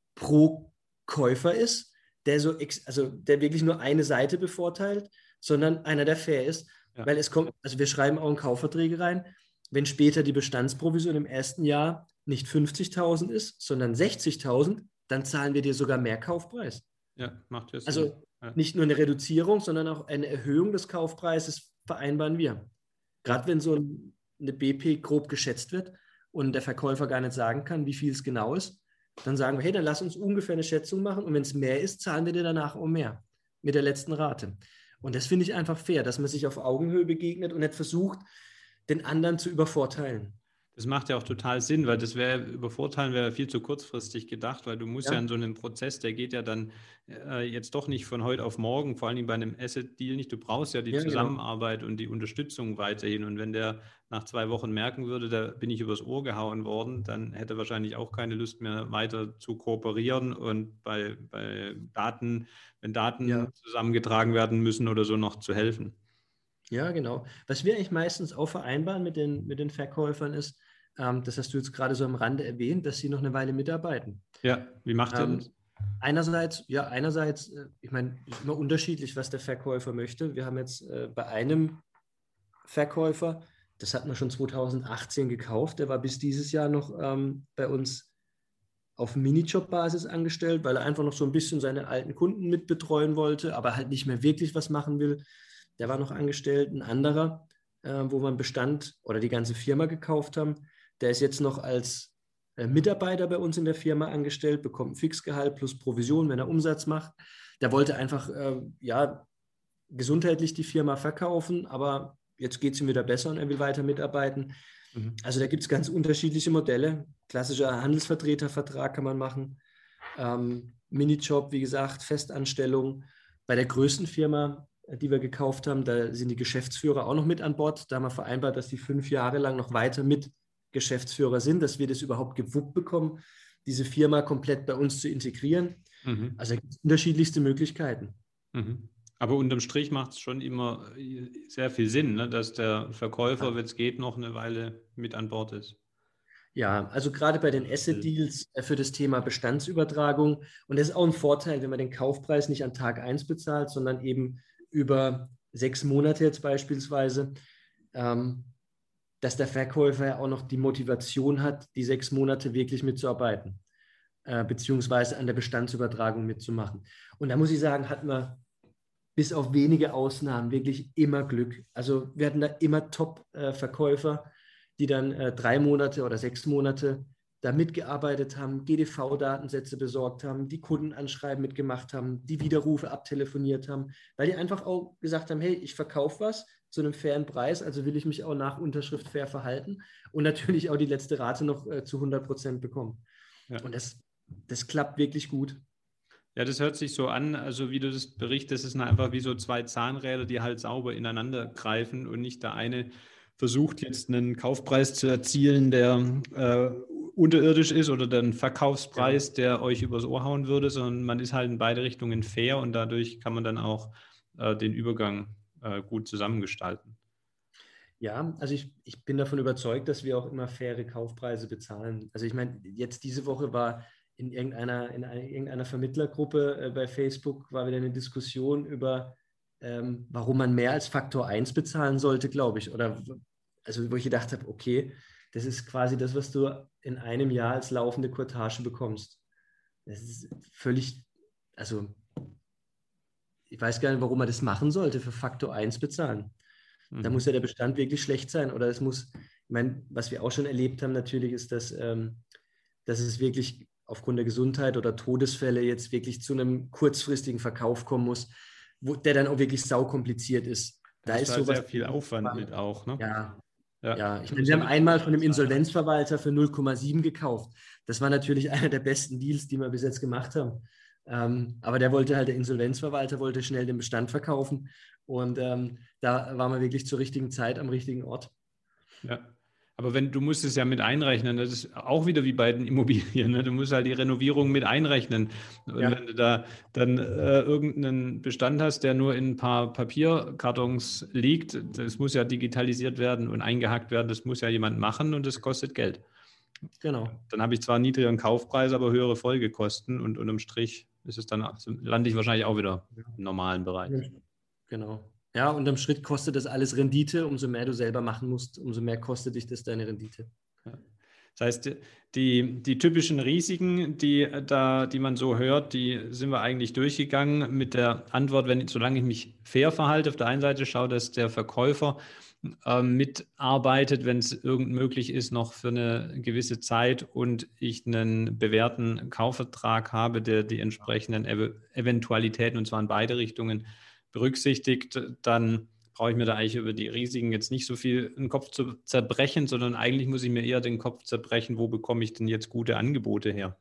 pro Käufer ist, der so, ex also der wirklich nur eine Seite bevorteilt, sondern einer, der fair ist. ja, Weil es kommt, also wir schreiben auch in Kaufverträge rein, wenn später die Bestandsprovision im ersten Jahr nicht fünfzigtausend ist, sondern sechzigtausend, dann zahlen wir dir sogar mehr Kaufpreis. ja, macht ja Sinn. Also Ja. nicht nur eine Reduzierung, sondern auch eine Erhöhung des Kaufpreises vereinbaren wir. Gerade wenn so ein, eine B P grob geschätzt wird und der Verkäufer gar nicht sagen kann, wie viel es genau ist, dann sagen wir, hey, dann lass uns ungefähr eine Schätzung machen und wenn es mehr ist, zahlen wir dir danach auch mehr mit der letzten Rate. Und das finde ich einfach fair, dass man sich auf Augenhöhe begegnet und nicht versucht, den anderen zu übervorteilen. Das macht ja auch total Sinn, weil das wäre, übervorteilen wäre viel zu kurzfristig gedacht, weil du musst ja, Ja, in so einem Prozess, der geht ja dann äh, jetzt doch nicht von heute auf morgen, vor allem bei einem Asset-Deal nicht. Du brauchst ja die ja, genau. Zusammenarbeit und die Unterstützung weiterhin. Und wenn der nach zwei Wochen merken würde, da bin ich übers Ohr gehauen worden, dann hätte er wahrscheinlich auch keine Lust mehr weiter zu kooperieren und bei, bei Daten, wenn Daten Ja. zusammengetragen werden müssen oder so, noch zu helfen. Ja, genau. Was wir eigentlich meistens auch vereinbaren mit den, mit den Verkäufern ist, ähm, das hast du jetzt gerade so am Rande erwähnt, dass sie noch eine Weile mitarbeiten. Ja, wie macht ihr das? Ähm, einerseits, ja, einerseits, äh, ich meine, ist immer unterschiedlich, was der Verkäufer möchte. Wir haben jetzt äh, bei einem Verkäufer, das hatten wir schon zweitausendachtzehn gekauft, der war bis dieses Jahr noch ähm, bei uns auf Minijob-Basis angestellt, weil er einfach noch so ein bisschen seine alten Kunden mitbetreuen wollte, aber halt nicht mehr wirklich was machen will. Der war noch angestellt. Ein anderer, äh, wo wir einen Bestand oder die ganze Firma gekauft haben, der ist jetzt noch als äh, Mitarbeiter bei uns in der Firma angestellt, bekommt ein Fixgehalt plus Provision, wenn er Umsatz macht. Der wollte einfach, äh, ja, gesundheitlich die Firma verkaufen, aber jetzt geht es ihm wieder besser und er will weiter mitarbeiten. Mhm. Also da gibt es ganz unterschiedliche Modelle. Klassischer Handelsvertretervertrag kann man machen. Ähm, Minijob, wie gesagt, Festanstellung. Bei der größten Firma, die wir gekauft haben, da sind die Geschäftsführer auch noch mit an Bord. Da haben wir vereinbart, dass die fünf Jahre lang noch weiter mit Geschäftsführer sind, dass wir das überhaupt gewuppt bekommen, diese Firma komplett bei uns zu integrieren. Mhm. Also da gibt es unterschiedlichste Möglichkeiten. Mhm. Aber unterm Strich macht es schon immer sehr viel Sinn, ne, dass der Verkäufer, Ja. wenn es geht, noch eine Weile mit an Bord ist. Ja, also gerade bei den Asset-Deals äh, für das Thema Bestandsübertragung. Und das ist auch ein Vorteil, wenn man den Kaufpreis nicht an Tag eins bezahlt, sondern eben über sechs Monate jetzt beispielsweise, ähm, dass der Verkäufer ja auch noch die Motivation hat, die sechs Monate wirklich mitzuarbeiten, äh, beziehungsweise an der Bestandsübertragung mitzumachen. Und da muss ich sagen, hat man bis auf wenige Ausnahmen wirklich immer Glück. Also wir hatten da immer Top-Verkäufer, die dann äh, drei Monate oder sechs Monate da mitgearbeitet haben, G D V-Datensätze besorgt haben, die Kundenanschreiben mitgemacht haben, die Widerrufe abtelefoniert haben, weil die einfach auch gesagt haben, hey, ich verkaufe was zu einem fairen Preis, also will ich mich auch nach Unterschrift fair verhalten und natürlich auch die letzte Rate noch äh, zu hundert Prozent bekommen. Ja. Und das, das klappt wirklich gut. Ja, das hört sich so an, also wie du das berichtest, sind einfach wie so zwei Zahnräder, die halt sauber ineinander greifen und nicht der eine versucht jetzt einen Kaufpreis zu erzielen, der äh, unterirdisch ist oder den Verkaufspreis, ja, der euch übers Ohr hauen würde, sondern man ist halt in beide Richtungen fair und dadurch kann man dann auch äh, den Übergang äh, gut zusammengestalten. Ja, also ich, ich bin davon überzeugt, dass wir auch immer faire Kaufpreise bezahlen. Also ich meine, jetzt diese Woche war in irgendeiner, in einer, irgendeiner Vermittlergruppe äh, bei Facebook war wieder eine Diskussion über, ähm, warum man mehr als Faktor eins bezahlen sollte, glaube ich. Oder also wo ich gedacht habe, okay, das ist quasi das, was du in einem Jahr als laufende Courtage bekommst. Das ist völlig, also ich weiß gar nicht, warum man das machen sollte, für Faktor eins bezahlen. Mhm. Da muss ja der Bestand wirklich schlecht sein. Oder es muss, ich meine, was wir auch schon erlebt haben natürlich, ist, dass, ähm, dass es wirklich aufgrund der Gesundheit oder Todesfälle jetzt wirklich zu einem kurzfristigen Verkauf kommen muss, wo, der dann auch wirklich saukompliziert ist. Da das ist war sowas sehr viel Aufwand mit auch, ne? Ja, ja. ja. Ich meine, wir haben einmal von einem Insolvenzverwalter für null Komma sieben gekauft. Das war natürlich einer der besten Deals, die wir bis jetzt gemacht haben. Ähm, aber der wollte halt, der Insolvenzverwalter wollte schnell den Bestand verkaufen und ähm, da waren wir wirklich zur richtigen Zeit am richtigen Ort. Ja. Aber wenn du musst es ja mit einrechnen, das ist auch wieder wie bei den Immobilien, ne? Du musst halt die Renovierung mit einrechnen. Und ja, wenn du da dann äh, irgendeinen Bestand hast, der nur in ein paar Papierkartons liegt, das muss ja digitalisiert werden und eingehackt werden, das muss ja jemand machen und das kostet Geld. Genau. Dann habe ich zwar einen niedrigeren Kaufpreis, aber höhere Folgekosten und unterm Strich ist es dann, lande ich wahrscheinlich auch wieder im normalen Bereich. Genau. Ja, unterm Schritt kostet das alles Rendite. Umso mehr du selber machen musst, umso mehr kostet dich das deine Rendite. Ja. Das heißt, die, die typischen Risiken, die, da, die man so hört, die sind wir eigentlich durchgegangen mit der Antwort, wenn, solange ich mich fair verhalte, auf der einen Seite schaue, dass der Verkäufer äh, mitarbeitet, wenn es irgend möglich ist, noch für eine gewisse Zeit und ich einen bewährten Kaufvertrag habe, der die entsprechenden Ev- Eventualitäten, und zwar in beide Richtungen, berücksichtigt, dann brauche ich mir da eigentlich über die Risiken jetzt nicht so viel den Kopf zu zerbrechen, sondern eigentlich muss ich mir eher den Kopf zerbrechen, wo bekomme ich denn jetzt gute Angebote her?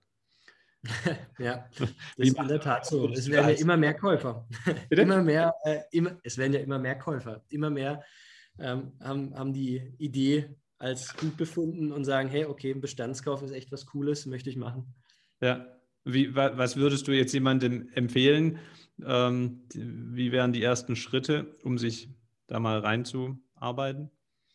Ja, das ist in der Tat so. Es werden ja immer mehr Käufer. Bitte? immer mehr, äh, immer, es werden ja immer mehr Käufer. Immer mehr ähm, haben, haben die Idee als gut befunden und sagen, hey, okay, ein Bestandskauf ist echt was Cooles, möchte ich machen. Ja, wie, was würdest du jetzt jemandem empfehlen? Ähm, wie wären die ersten Schritte, um sich da mal reinzuarbeiten?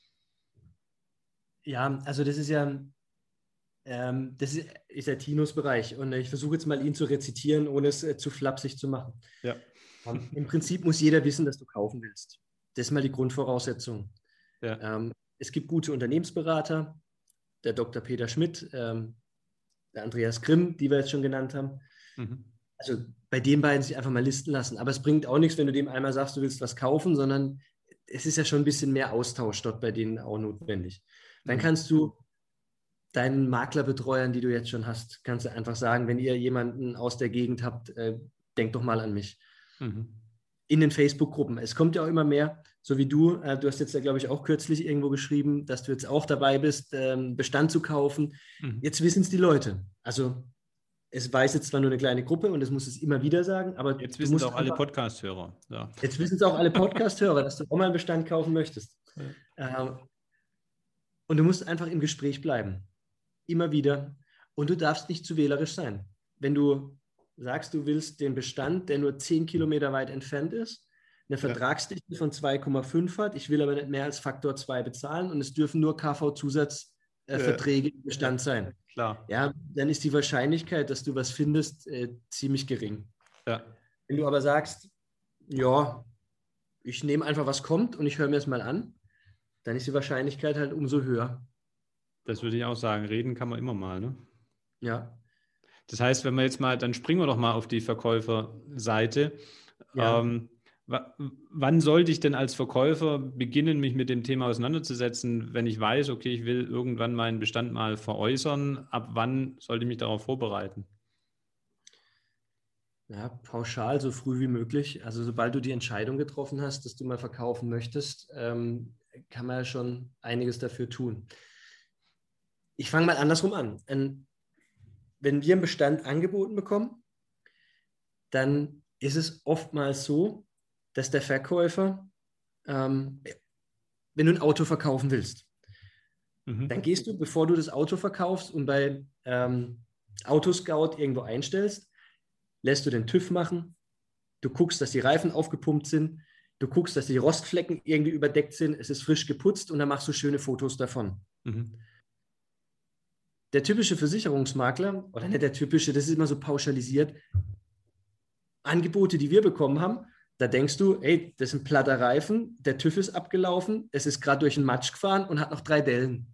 Ja, also das ist ja, ähm, das ist, ist ja Tinos Bereich und ich versuche jetzt mal ihn zu rezitieren, ohne es äh, zu flapsig zu machen. Ja. Um, Im Prinzip muss jeder wissen, dass du kaufen willst. Das ist mal die Grundvoraussetzung. Ja. Ähm, es gibt gute Unternehmensberater, der Doktor Peter Schmidt, ähm, der Andreas Grimm, die wir jetzt schon genannt haben. Mhm. Also bei den beiden sich einfach mal listen lassen. Aber es bringt auch nichts, wenn du dem einmal sagst, du willst was kaufen, sondern es ist ja schon ein bisschen mehr Austausch dort bei denen auch notwendig. Dann mhm. kannst du deinen Maklerbetreuern, die du jetzt schon hast, kannst du einfach sagen, wenn ihr jemanden aus der Gegend habt, äh, denkt doch mal an mich. Mhm. In den Facebook-Gruppen. Es kommt ja auch immer mehr, so wie du. Äh, du hast jetzt ja, glaube ich, auch kürzlich irgendwo geschrieben, dass du jetzt auch dabei bist, ähm, Bestand zu kaufen. Mhm. Jetzt wissen es die Leute. Also es weiß jetzt zwar nur eine kleine Gruppe und das muss es immer wieder sagen, aber jetzt wissen es auch alle Podcast-Hörer. Ja. Jetzt wissen es auch alle Podcast-Hörer, dass du auch mal einen Bestand kaufen möchtest. Ja. Ähm, und du musst einfach im Gespräch bleiben. Immer wieder. und du darfst nicht zu wählerisch sein. Wenn du sagst, du willst den Bestand, der nur zehn Kilometer weit entfernt ist, eine Vertragsdichte von zwei Komma fünf hat, ich will aber nicht mehr als Faktor zwei bezahlen und es dürfen nur K V-Zusatzverträge äh, im Bestand sein. Klar. Ja, dann ist die Wahrscheinlichkeit, dass du was findest, äh, ziemlich gering. Ja. Wenn du aber sagst, ja, ich nehme einfach, was kommt und ich höre mir es mal an, dann ist die Wahrscheinlichkeit halt umso höher. Das würde ich auch sagen. Reden kann man immer mal, ne? Ja. Das heißt, wenn wir jetzt mal, dann springen wir doch mal auf die Verkäuferseite. Ja. Ähm, wann sollte ich denn als Verkäufer beginnen, mich mit dem Thema auseinanderzusetzen, wenn ich weiß, okay, ich will irgendwann meinen Bestand mal veräußern? Ab wann sollte ich mich darauf vorbereiten? Ja, pauschal, so früh wie möglich. Also sobald du die Entscheidung getroffen hast, dass du mal verkaufen möchtest, ähm, kann man ja schon einiges dafür tun. Ich fange mal andersrum an. Ähm, wenn wir einen Bestand angeboten bekommen, dann ist es oftmals so, dass der Verkäufer, ähm, wenn du ein Auto verkaufen willst, mhm. dann gehst du, bevor du das Auto verkaufst und bei ähm, Autoscout irgendwo einstellst, lässt du den TÜV machen, du guckst, dass die Reifen aufgepumpt sind, du guckst, dass die Rostflecken irgendwie überdeckt sind, es ist frisch geputzt und dann machst du schöne Fotos davon. Mhm. Der typische Versicherungsmakler, oder nicht der typische, das ist immer so pauschalisiert, Angebote, die wir bekommen haben, da denkst du, ey, das ist ein platter Reifen, der TÜV ist abgelaufen, es ist gerade durch den Matsch gefahren und hat noch drei Dellen.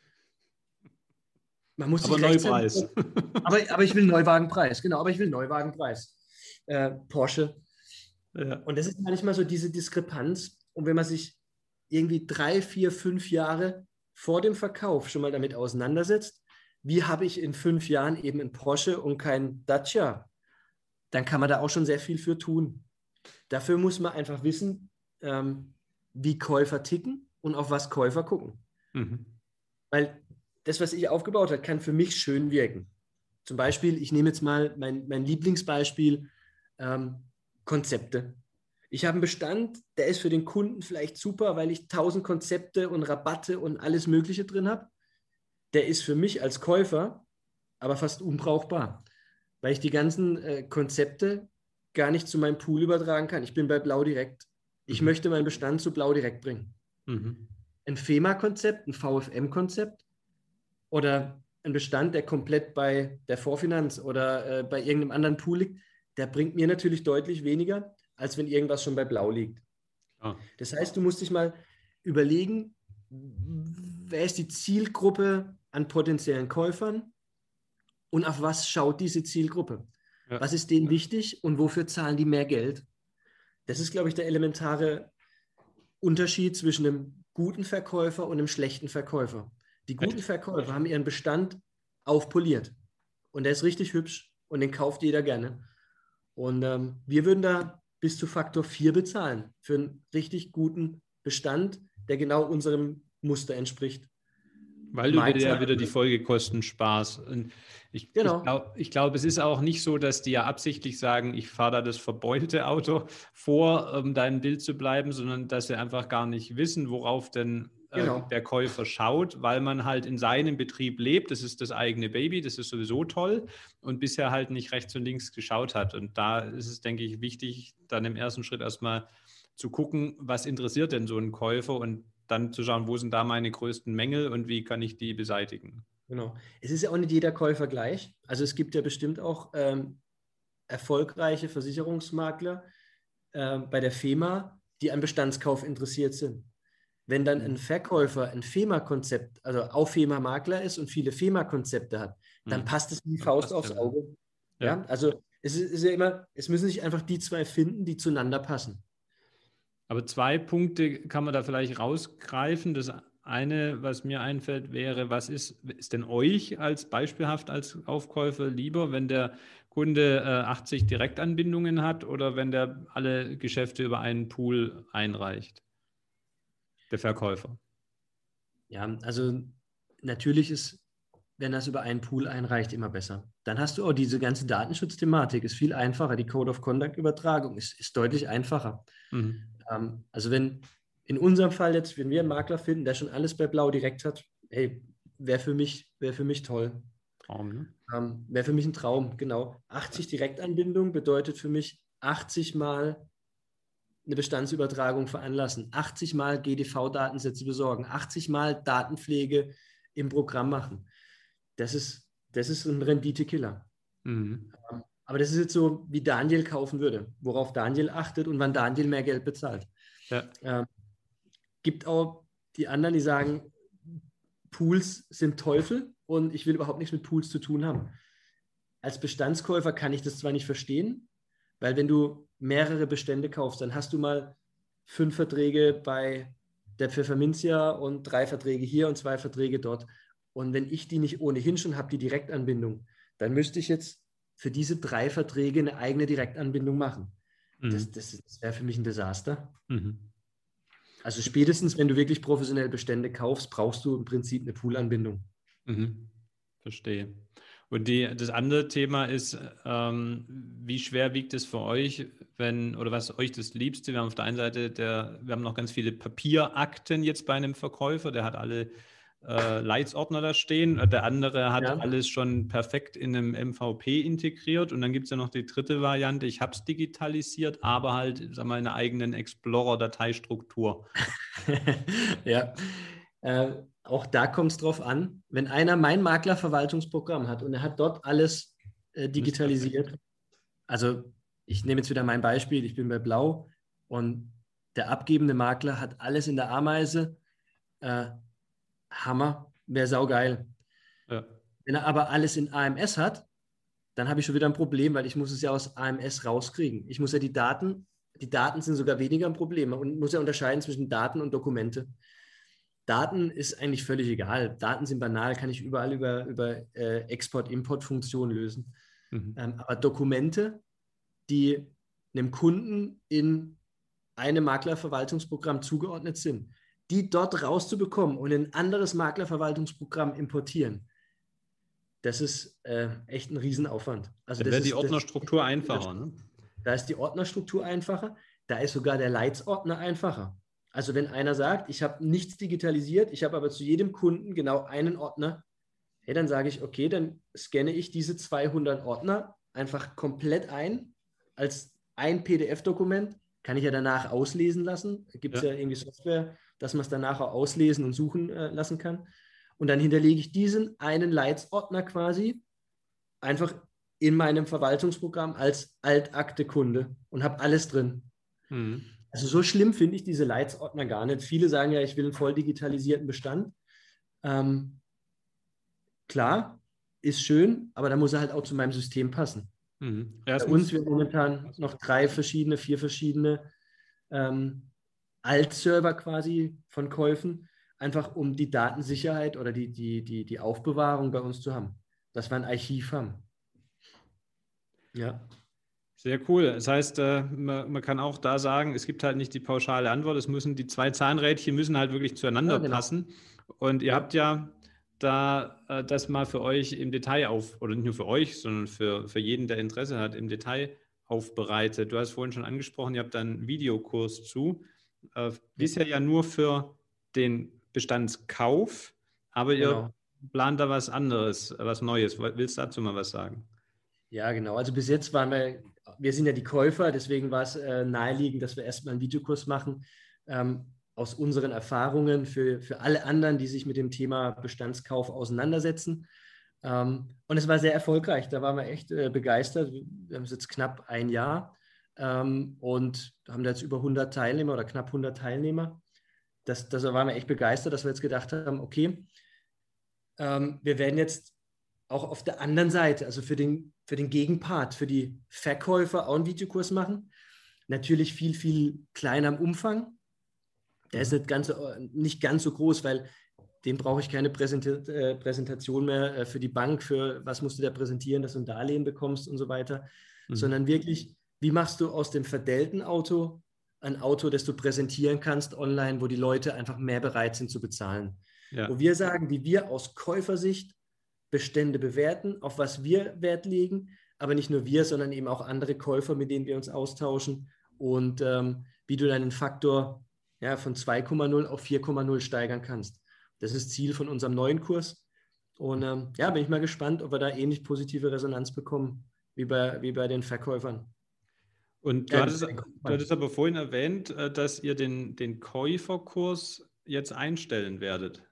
Man muss aber Neupreis. aber, aber ich will Neuwagenpreis, genau, aber ich will Neuwagenpreis. Äh, Porsche. Ja. Und das ist manchmal so diese Diskrepanz. Und wenn man sich irgendwie drei, vier, fünf Jahre vor dem Verkauf schon mal damit auseinandersetzt, wie habe ich in fünf Jahren eben einen Porsche und kein Dacia, dann kann man da auch schon sehr viel für tun. Dafür muss man einfach wissen, ähm, wie Käufer ticken und auf was Käufer gucken. Mhm. Weil das, was ich aufgebaut habe, kann für mich schön wirken. Zum Beispiel, ich nehme jetzt mal mein, mein Lieblingsbeispiel, ähm, Konzepte. Ich habe einen Bestand, der ist für den Kunden vielleicht super, weil ich tausend Konzepte und Rabatte und alles Mögliche drin habe. Der ist für mich als Käufer aber fast unbrauchbar, weil ich die ganzen äh, Konzepte gar nicht zu meinem Pool übertragen kann. Ich bin bei Blau Direkt. Ich mhm. möchte meinen Bestand zu Blau Direkt bringen. Mhm. Ein FEMA-Konzept, ein V F M-Konzept oder ein Bestand, der komplett bei der Vorfinanz oder äh, bei irgendeinem anderen Pool liegt, der bringt mir natürlich deutlich weniger, als wenn irgendwas schon bei Blau liegt. Ah. Das heißt, du musst dich mal überlegen, wer ist die Zielgruppe an potenziellen Käufern und auf was schaut diese Zielgruppe? Ja. Was ist denen wichtig und wofür zahlen die mehr Geld? Das ist, glaube ich, der elementare Unterschied zwischen einem guten Verkäufer und einem schlechten Verkäufer. Die guten Verkäufer haben ihren Bestand aufpoliert und der ist richtig hübsch und den kauft jeder gerne. Und ähm, wir würden da bis zu Faktor vier bezahlen für einen richtig guten Bestand, der genau unserem Muster entspricht. Weil du wieder, wieder die Folgekosten sparst. Und ich, genau. ich glaube, ich glaub, es ist auch nicht so, dass die ja absichtlich sagen, ich fahre da das verbeulte Auto vor, um da im Bild zu bleiben, sondern dass sie einfach gar nicht wissen, worauf denn äh, genau. der Käufer schaut, weil man halt in seinem Betrieb lebt. Das ist das eigene Baby, das ist sowieso toll und bisher halt nicht rechts und links geschaut hat. Und da ist es, denke ich, wichtig, dann im ersten Schritt erstmal zu gucken, was interessiert denn so einen Käufer und dann zu schauen, wo sind da meine größten Mängel und wie kann ich die beseitigen. Genau. Es ist ja auch nicht jeder Käufer gleich. Also es gibt ja bestimmt auch ähm, erfolgreiche Versicherungsmakler äh, bei der FEMA, die an Bestandskauf interessiert sind. Wenn dann ein Verkäufer ein FEMA-Konzept, also auch FEMA-Makler ist und viele FEMA-Konzepte hat, dann mhm. passt es wie die Faust aufs Auge. Ja. Ja? Also es ist, ist ja immer, es müssen sich einfach die zwei finden, die zueinander passen. Aber zwei Punkte kann man da vielleicht rausgreifen. Das eine, was mir einfällt, wäre, was ist, ist denn euch als beispielhaft als Aufkäufer lieber, wenn der Kunde äh, achtzig Direktanbindungen hat oder wenn der alle Geschäfte über einen Pool einreicht? Der Verkäufer. Ja, also natürlich ist, wenn das über einen Pool einreicht, immer besser. Dann hast du auch diese ganze Datenschutzthematik, ist viel einfacher. Die Code of Conduct Übertragung ist, ist deutlich einfacher. Mhm. Ähm, also wenn in unserem Fall jetzt, wenn wir einen Makler finden, der schon alles bei Blau Direkt hat, hey, wäre für mich, wäre für mich toll. Traum, ne? Ähm, wäre für mich ein Traum, genau. achtzig Direktanbindung bedeutet für mich achtzig Mal eine Bestandsübertragung veranlassen, achtzig Mal G D V-Datensätze besorgen, achtzig Mal Datenpflege im Programm machen. Das ist, das ist ein Renditekiller. Mhm. Ähm, aber das ist jetzt so, wie Daniel kaufen würde, worauf Daniel achtet und wann Daniel mehr Geld bezahlt. Ja. Ähm, gibt auch die anderen, die sagen, Pools sind Teufel und ich will überhaupt nichts mit Pools zu tun haben. Als Bestandskäufer kann ich das zwar nicht verstehen, weil wenn du mehrere Bestände kaufst, dann hast du mal fünf Verträge bei der Pfefferminzia und drei Verträge hier und zwei Verträge dort. Und wenn ich die nicht ohnehin schon habe, die Direktanbindung, dann müsste ich jetzt für diese drei Verträge eine eigene Direktanbindung machen. Mhm. Das, das, das wäre für mich ein Desaster. Mhm. Also spätestens, wenn du wirklich professionell Bestände kaufst, brauchst du im Prinzip eine Poolanbindung. Mhm. Verstehe. Und die, das andere Thema ist, ähm, wie schwer wiegt es für euch, wenn, oder was ist euch das Liebste? Wir haben auf der einen Seite, der, wir haben noch ganz viele Papierakten jetzt bei einem Verkäufer, der hat alle äh, Leitsordner da stehen, der andere hat Ja. alles schon perfekt in einem M V P integriert und dann gibt es ja noch die dritte Variante, ich habe es digitalisiert, aber halt, sag mal, in einer eigenen Explorer-Dateistruktur. Ja, äh, auch da kommt es drauf an, wenn einer mein Maklerverwaltungsprogramm hat und er hat dort alles äh, digitalisiert. Also ich nehme jetzt wieder mein Beispiel, ich bin bei Blau und der abgebende Makler hat alles in der Ameise. Äh, Hammer, wäre saugeil. Ja. Wenn er aber alles in A M S hat, dann habe ich schon wieder ein Problem, weil ich muss es ja aus A M S rauskriegen. Ich muss ja die Daten, die Daten sind sogar weniger ein Problem und muss ja unterscheiden zwischen Daten und Dokumente. Daten ist eigentlich völlig egal. Daten sind banal, kann ich überall über, über äh, Export-Import-Funktionen lösen. Mhm. Ähm, aber Dokumente, die einem Kunden in einem Maklerverwaltungsprogramm zugeordnet sind, die dort rauszubekommen und in ein anderes Maklerverwaltungsprogramm importieren, das ist äh, echt ein Riesenaufwand. Also Dann das wäre die ist, das, Ordnerstruktur einfacher, ne? da ist die Ordnerstruktur einfacher, da ist sogar der Leitsordner einfacher. Also wenn einer sagt, ich habe nichts digitalisiert, ich habe aber zu jedem Kunden genau einen Ordner, hey, dann sage ich, okay, dann scanne ich diese zweihundert Ordner einfach komplett ein als ein P D F-Dokument, kann ich ja danach auslesen lassen. Da gibt es ja. ja irgendwie Software, dass man es danach auch auslesen und suchen äh, lassen kann. Und dann hinterlege ich diesen einen Leitsordner quasi einfach in meinem Verwaltungsprogramm als Altakte-Kunde und habe alles drin. Mhm. Also so schlimm finde ich diese Leitsordner gar nicht. Viele sagen ja, ich will einen voll digitalisierten Bestand. Ähm, klar, ist schön, aber da muss er halt auch zu meinem System passen. Mhm. Bei uns wir momentan noch drei verschiedene, vier verschiedene ähm, Alt-Server quasi von Käufen, einfach um die Datensicherheit oder die, die, die, die Aufbewahrung bei uns zu haben, dass wir ein Archiv haben. Ja. Sehr cool. Das heißt, äh, man, man kann auch da sagen, es gibt halt nicht die pauschale Antwort. Es müssen die zwei Zahnrädchen müssen halt wirklich zueinander Ja, genau. passen. Und ihr Ja. habt ja da äh, das mal für euch im Detail auf, oder nicht nur für euch, sondern für, für jeden, der Interesse hat, im Detail aufbereitet. Du hast vorhin schon angesprochen, ihr habt da einen Videokurs zu. Äh, bisher ja nur für den Bestandskauf, aber ihr Genau. plant da was anderes, was Neues. Willst du dazu mal was sagen? Ja, genau. Also bis jetzt waren wir, wir sind ja die Käufer, deswegen war es äh, naheliegend, dass wir erstmal einen Videokurs machen, ähm, aus unseren Erfahrungen für, für alle anderen, die sich mit dem Thema Bestandskauf auseinandersetzen. Ähm, und es war sehr erfolgreich, da waren wir echt äh, begeistert. Wir haben es jetzt knapp ein Jahr ähm, und haben da jetzt über hundert Teilnehmer oder knapp hundert Teilnehmer. Das, das waren wir echt begeistert, dass wir jetzt gedacht haben, okay, ähm, wir werden jetzt auch auf der anderen Seite, also für den, für den Gegenpart, für die Verkäufer auch einen Videokurs machen. Natürlich viel, viel kleiner im Umfang. Der ist nicht ganz, nicht ganz so groß, weil dem brauche ich keine Präsent äh, Präsentation mehr äh, für die Bank, für was musst du da präsentieren, dass du ein Darlehen bekommst und so weiter, mhm. sondern wirklich, wie machst du aus dem verdellten Auto ein Auto, das du präsentieren kannst online, wo die Leute einfach mehr bereit sind zu bezahlen. Ja. Wo wir sagen, wie wir aus Käufersicht Bestände bewerten, auf was wir Wert legen, aber nicht nur wir, sondern eben auch andere Käufer, mit denen wir uns austauschen und ähm, wie du deinen Faktor ja, von zwei Komma null auf vier Komma null steigern kannst. Das ist Ziel von unserem neuen Kurs Und ähm, ja, bin ich mal gespannt, ob wir da ähnlich positive Resonanz bekommen wie bei, wie bei den Verkäufern. Und du Ja, hattest, du hattest aber vorhin erwähnt, dass ihr den, den Käuferkurs jetzt einstellen werdet.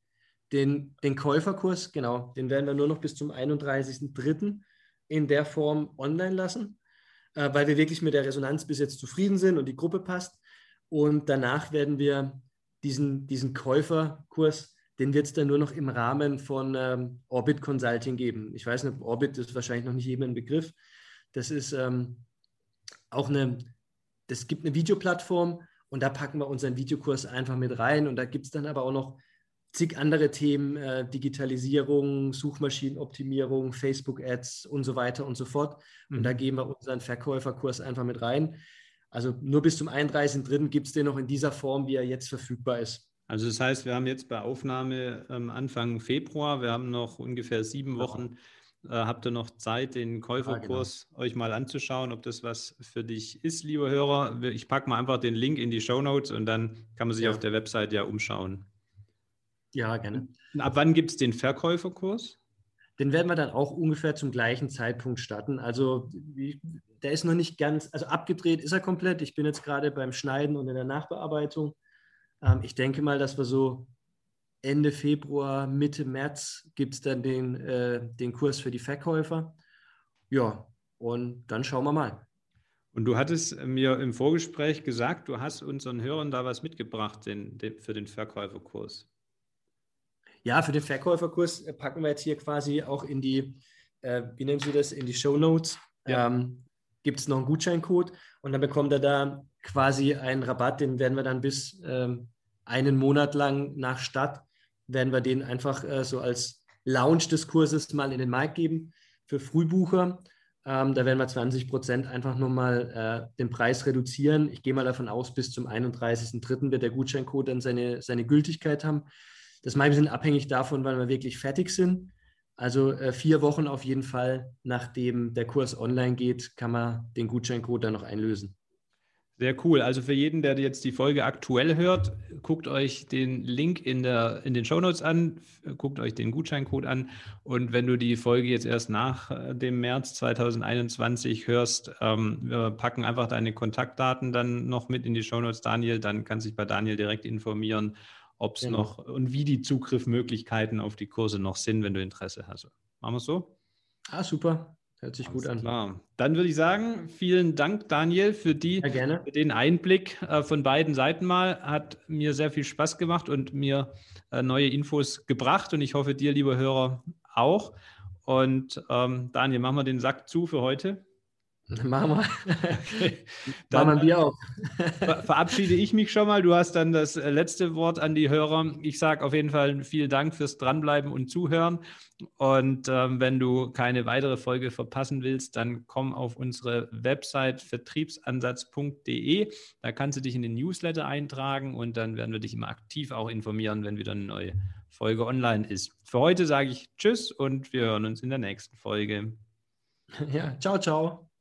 Den, den Käuferkurs, genau, den werden wir nur noch bis zum einunddreißigsten dritten in der Form online lassen, äh, weil wir wirklich mit der Resonanz bis jetzt zufrieden sind und die Gruppe passt. Und danach werden wir diesen, diesen Käuferkurs, den wird es dann nur noch im Rahmen von ähm, Orbit Consulting geben. Ich weiß nicht, Orbit ist wahrscheinlich noch nicht jedem ein Begriff. Das ist ähm, auch eine, das gibt eine Videoplattform und da packen wir unseren Videokurs einfach mit rein. Und da gibt es dann aber auch noch zig andere Themen, äh, Digitalisierung, Suchmaschinenoptimierung, Facebook-Ads und so weiter und so fort. Und mhm. da geben wir unseren Verkäuferkurs einfach mit rein. Also nur bis zum einunddreißigsten dritten gibt es den noch in dieser Form, wie er jetzt verfügbar ist. Also das heißt, wir haben jetzt bei Aufnahme ähm, Anfang Februar, wir haben noch ungefähr sieben genau. Wochen, äh, habt ihr noch Zeit, den Käuferkurs ja, genau. euch mal anzuschauen, ob das was für dich ist, lieber Hörer. Ich packe mal einfach den Link in die Shownotes und dann kann man sich ja. auf der Website ja umschauen. Ja, gerne. Und ab wann gibt es den Verkäuferkurs? Den werden wir dann auch ungefähr zum gleichen Zeitpunkt starten. Also der ist noch nicht ganz, also abgedreht ist er komplett. Ich bin jetzt gerade beim Schneiden und in der Nachbearbeitung. Ähm, ich denke mal, dass wir so Ende Februar, Mitte März gibt es dann den, äh, den Kurs für die Verkäufer. Ja, und dann schauen wir mal. Und du hattest mir im Vorgespräch gesagt, du hast unseren Hörern da was mitgebracht den, den, für den Verkäuferkurs. Ja, für den Verkäuferkurs packen wir jetzt hier quasi auch in die, äh, wie nennen Sie das, in die Shownotes. Ja. Ähm, gibt es noch einen Gutscheincode und dann bekommt er da quasi einen Rabatt, den werden wir dann bis ähm, einen Monat lang nach Start, werden wir den einfach äh, so als Launch des Kurses mal in den Markt geben für Frühbucher. Ähm, da werden wir zwanzig Prozent einfach nochmal äh, den Preis reduzieren. Ich gehe mal davon aus, bis zum einunddreißigsten dritten wird der Gutscheincode dann seine, seine Gültigkeit haben. Das ist ein bisschen abhängig davon, wann wir wirklich fertig sind. Also äh, vier Wochen auf jeden Fall, nachdem der Kurs online geht, kann man den Gutscheincode dann noch einlösen. Sehr cool. Also für jeden, der jetzt die Folge aktuell hört, guckt euch den Link in, der, in den Shownotes an, guckt euch den Gutscheincode an. Und wenn du die Folge jetzt erst nach dem März zweitausendeinundzwanzig hörst, ähm, wir packen einfach deine Kontaktdaten dann noch mit in die Shownotes, Daniel. Dann kannst du dich bei Daniel direkt informieren, ob es genau. noch und wie die Zugriffsmöglichkeiten auf die Kurse noch sind, wenn du Interesse hast. Machen wir es so? Ah, super. Hört sich Alles gut an. Klar. Dann würde ich sagen, vielen Dank, Daniel, für, die, ja, gerne. für den Einblick äh, von beiden Seiten mal. Hat mir sehr viel Spaß gemacht und mir äh, neue Infos gebracht. Und ich hoffe, dir, lieber Hörer, auch. Und ähm, Daniel, machen wir den Sack zu für heute. Machen wir. Okay. Dann machen wir auch. ver- verabschiede ich mich schon mal. Du hast dann das letzte Wort an die Hörer. Ich sage auf jeden Fall vielen Dank fürs Dranbleiben und Zuhören. Und ähm, wenn du keine weitere Folge verpassen willst, dann komm auf unsere Website vertriebsansatz punkt de. Da kannst du dich in den Newsletter eintragen und dann werden wir dich immer aktiv auch informieren, wenn wieder eine neue Folge online ist. Für heute sage ich Tschüss und wir hören uns in der nächsten Folge. Ja, ciao, ciao.